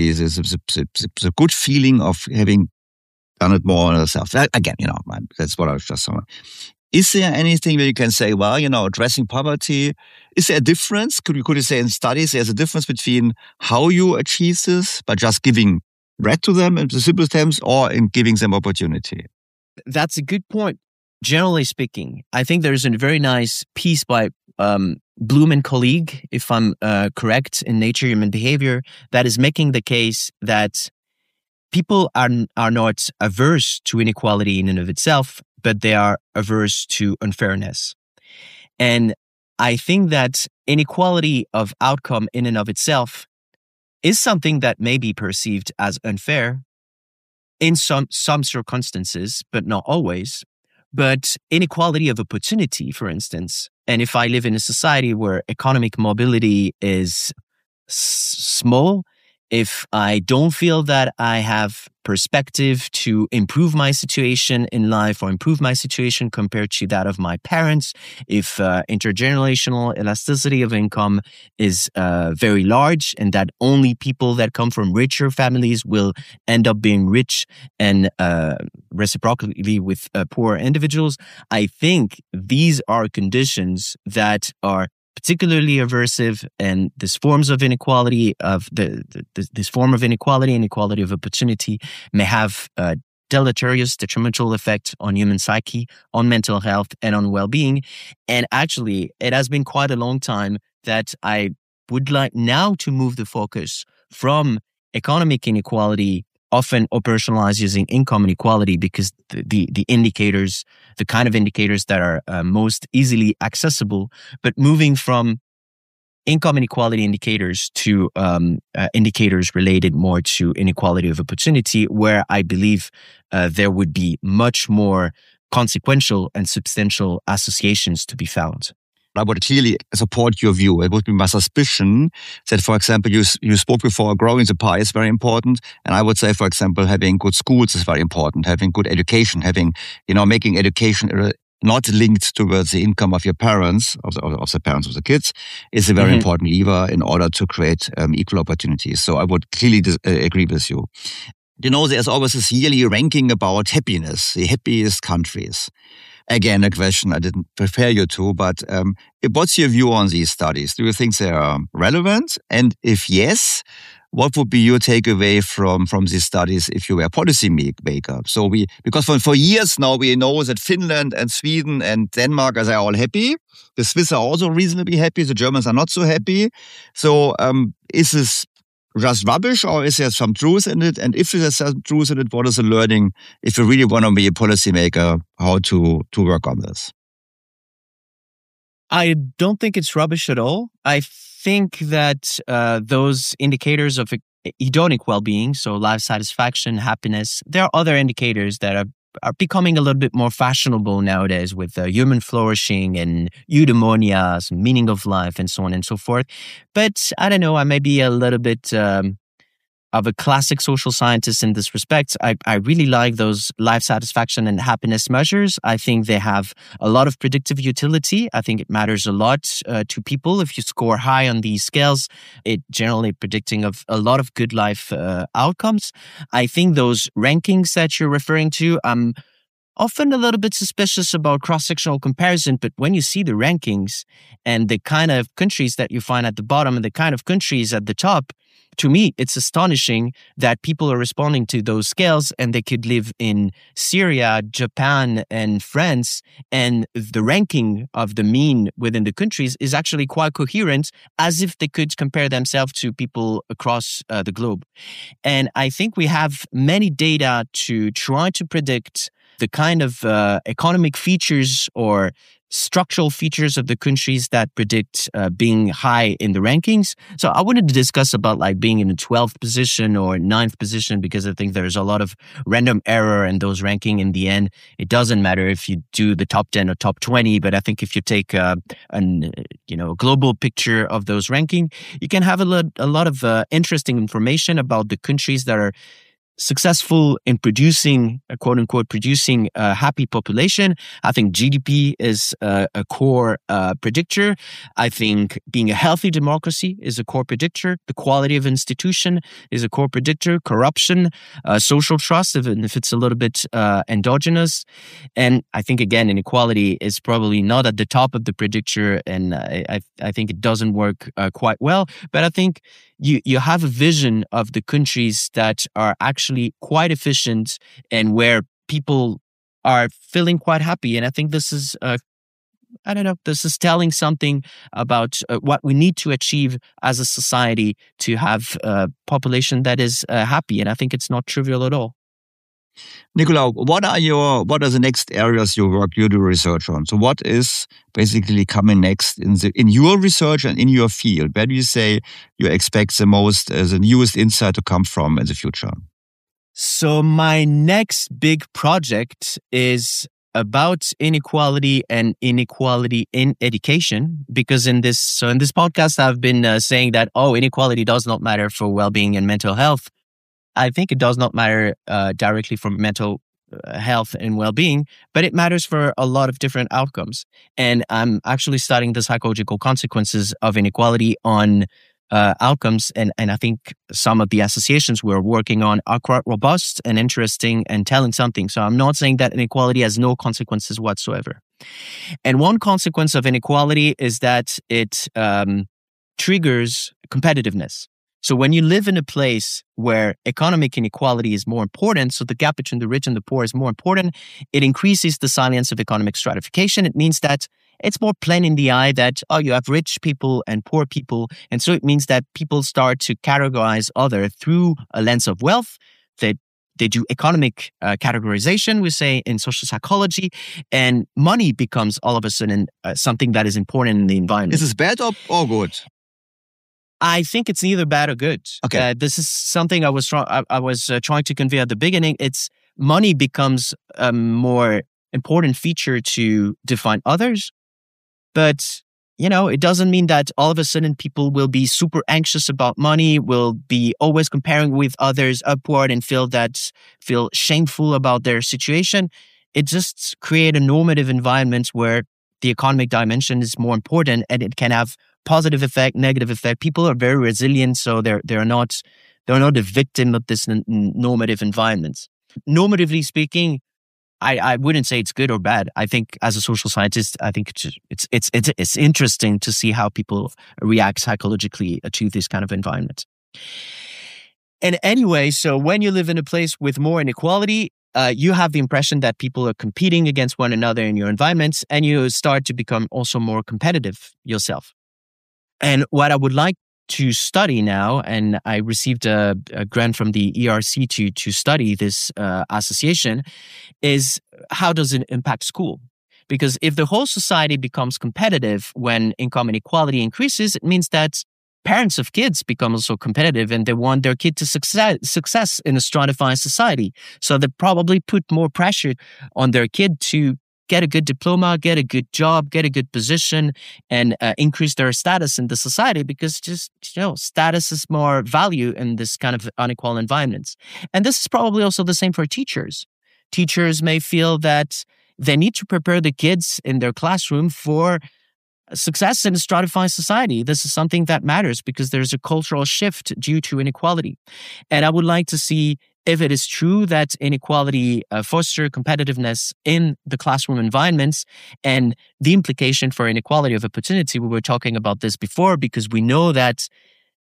the good feeling of having done it more on themselves. Again, that's what I was just saying. Is there anything where you can say, well, addressing poverty, is there a difference? Could you say in studies there's a difference between how you achieve this by just giving bread to them in the simplest terms or in giving them opportunity? That's a good point. Generally speaking, I think there's a very nice piece by Bloom and colleague, if I'm correct, in Nature Human Behavior, that is making the case that people are not averse to inequality in and of itself, but they are averse to unfairness. And I think that inequality of outcome in and of itself is something that may be perceived as unfair in some circumstances, but not always. But inequality of opportunity, for instance, and if I live in a society where economic mobility is small, if I don't feel that I have perspective to improve my situation in life or improve my situation compared to that of my parents, if intergenerational elasticity of income is very large and that only people that come from richer families will end up being rich and reciprocally with poor individuals, I think these are conditions that are particularly aversive, and this forms of inequality this form of inequality and equality of opportunity may have a deleterious, detrimental effect on human psyche, on mental health, and on well-being. And actually, it has been quite a long time that I would like now to move the focus from economic inequality, often operationalized using income inequality, because the indicators, the kind of indicators that are most easily accessible, but moving from income inequality indicators to indicators related more to inequality of opportunity, where I believe there would be much more consequential and substantial associations to be found. I would clearly support your view. It would be my suspicion that, for example, you spoke before, growing the pie is very important. And I would say, for example, having good schools is very important, having good education, making education not linked towards the income of your parents, of the parents of the kids, is a very important lever in order to create equal opportunities. So I would clearly agree with you. There's always this yearly ranking about happiness, the happiest countries. Again, a question I didn't prepare you to, but what's your view on these studies? Do you think they are relevant? And if yes, what would be your takeaway from these studies if you were a policy maker? So because for years now, we know that Finland and Sweden and Denmark are all happy. The Swiss are also reasonably happy. The Germans are not so happy. So is this just rubbish, or is there some truth in it? And if there's some truth in it, what is the learning if you really want to be a policymaker, how to work on this? I don't think it's rubbish at all. I think that those indicators of hedonic well-being, so life satisfaction, happiness, there are other indicators that are becoming a little bit more fashionable nowadays with human flourishing and eudaimonia, meaning of life, and so on and so forth. But I don't know, I may be a little bit of a classic social scientist in this respect. I really like those life satisfaction and happiness measures. I think they have a lot of predictive utility. I think it matters a lot to people. If you score high on these scales, it generally predicting of a lot of good life outcomes. I think those rankings that you're referring to, I'm often a little bit suspicious about cross-sectional comparison, but when you see the rankings and the kind of countries that you find at the bottom and the kind of countries at the top, to me, it's astonishing that people are responding to those scales and they could live in Syria, Japan, and France. And the ranking of the mean within the countries is actually quite coherent, as if they could compare themselves to people across the globe. And I think we have many data to try to predict the kind of economic features or structural features of the countries that predict being high in the rankings. So I wanted to discuss about like being in the 12th position or 9th position, because I think there's a lot of random error in those ranking. In the end, it doesn't matter if you do the top 10 or top 20, but I think if you take a global picture of those ranking, you can have a lot of interesting information about the countries that are successful in producing, quote unquote, producing a happy population. I think GDP is a core predictor. I think being a healthy democracy is a core predictor. The quality of institution is a core predictor. Corruption, social trust, even if it's a little bit endogenous. And I think, again, inequality is probably not at the top of the predictor, and I think it doesn't work quite well. But I think you have a vision of the countries that are actually quite efficient and where people are feeling quite happy. And I think this is, this is telling something about what we need to achieve as a society to have a population that is happy. And I think it's not trivial at all. Nicolas, what are the next areas you do research on? So what is basically coming next in your research and in your field? Where do you say you expect the newest insight to come from in the future? So my next big project is about inequality and inequality in education, because in this podcast, I've been saying that, inequality does not matter for well-being and mental health. I think it does not matter directly for mental health and well-being, but it matters for a lot of different outcomes. And I'm actually studying the psychological consequences of inequality on outcomes. And I think some of the associations we're working on are quite robust and interesting and telling something. So I'm not saying that inequality has no consequences whatsoever. And one consequence of inequality is that it triggers competitiveness. So when you live in a place where economic inequality is more important, so the gap between the rich and the poor is more important, it increases the salience of economic stratification. It means that it's more plain in the eye that, you have rich people and poor people. And so it means that people start to categorize others through a lens of wealth. They do economic categorization, we say, in social psychology, and money becomes all of a sudden something that is important in the environment. Is this bad or good? I think it's neither bad or good. Okay. This is something I was trying to convey at the beginning. It's money becomes a more important feature to define others, but it doesn't mean that all of a sudden people will be super anxious about money, will be always comparing with others upward and feel shameful about their situation. It just creates a normative environment where the economic dimension is more important, and it can have positive effect, negative effect. People are very resilient, so they're not a victim of this normative environment. Normatively speaking, I wouldn't say it's good or bad. I think as a social scientist, I think it's interesting to see how people react psychologically to this kind of environment. And anyway, so when you live in a place with more inequality, you have the impression that people are competing against one another in your environments, and you start to become also more competitive yourself. And what I would like to study now, and I received a grant from the ERC to study this association, is how does it impact school? Because if the whole society becomes competitive when income inequality increases, it means that parents of kids become also competitive, and they want their kid to success in a stratified society. So they probably put more pressure on their kid to get a good diploma, get a good job, get a good position, and increase their status in the society, because status is more value in this kind of unequal environments. And this is probably also the same for teachers. Teachers may feel that they need to prepare the kids in their classroom for success in a stratified society. This is something that matters because there's a cultural shift due to inequality. And I would like to see if it is true that inequality fosters competitiveness in the classroom environments, and the implication for inequality of opportunity. We were talking about this before, because we know that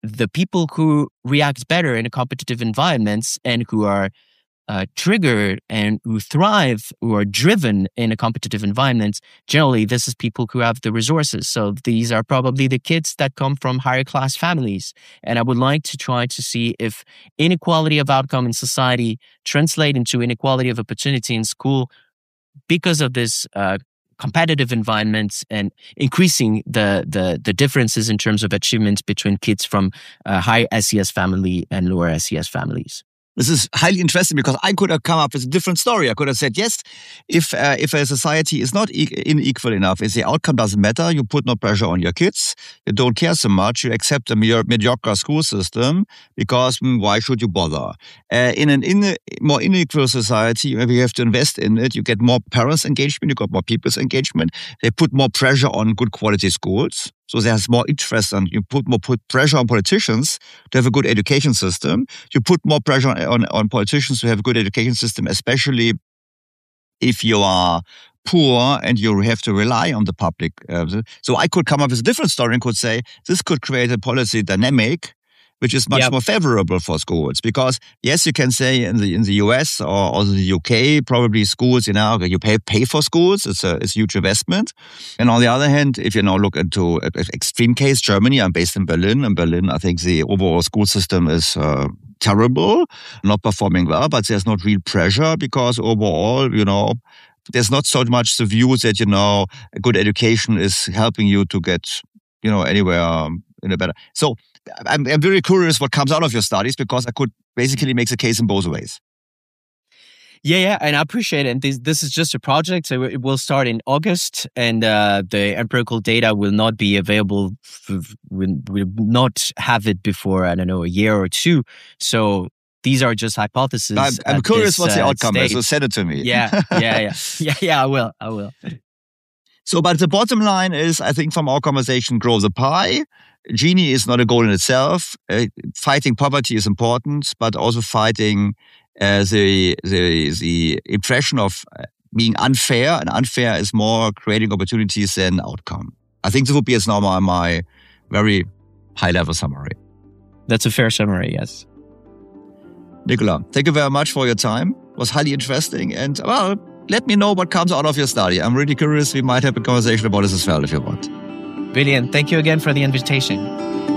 the people who react better in a competitive environments and who are triggered and who thrive, who are driven in a competitive environment, generally this is people who have the resources. So these are probably the kids that come from higher class families. And I would like to try to see if inequality of outcome in society translate into inequality of opportunity in school because of this competitive environments and increasing the differences in terms of achievements between kids from high SES family and lower SES families. This is highly interesting because I could have come up with a different story. I could have said, yes, if a society is not unequal enough, if the outcome doesn't matter, you put no pressure on your kids, you don't care so much, you accept a mediocre school system because why should you bother? In a more unequal society, maybe you have to invest in it, you get more parents' engagement, you got more people's engagement, they put more pressure on good quality schools. So there's more interest and you put pressure on politicians to have a good education system. You put more pressure on politicians to have a good education system, especially if you are poor and you have to rely on the public. So I could come up with a different story and could say, this could create a policy dynamic which is much more favorable for schools. Because yes, you can say in the US or also the UK, probably schools, you pay for schools. It's a huge investment. And on the other hand, if you now look into an extreme case, Germany, I'm based in Berlin. In Berlin, I think the overall school system is terrible, not performing well, but there's not real pressure because overall, there's not so much the view that, a good education is helping you to get, anywhere in a better. So I'm very curious what comes out of your studies because I could basically make the case in both ways. Yeah, and I appreciate it. And this is just a project, so it will start in August, and the empirical data will not be available. We'll not have it before, I don't know, a year or two. So these are just hypotheses. I'm curious what's the outcome is, so send it to me. Yeah, I will. So, but the bottom line is, I think from our conversation, grow the pie. Gini is not a goal in itself. Fighting poverty is important, but also fighting the impression of being unfair. And unfair is more creating opportunities than outcome. I think this would be now my very high-level summary. That's a fair summary, yes. Nicola, thank you very much for your time. It was highly interesting. And, let me know what comes out of your study. I'm really curious. We might have a conversation about this as well if you want. Brilliant. Thank you again for the invitation.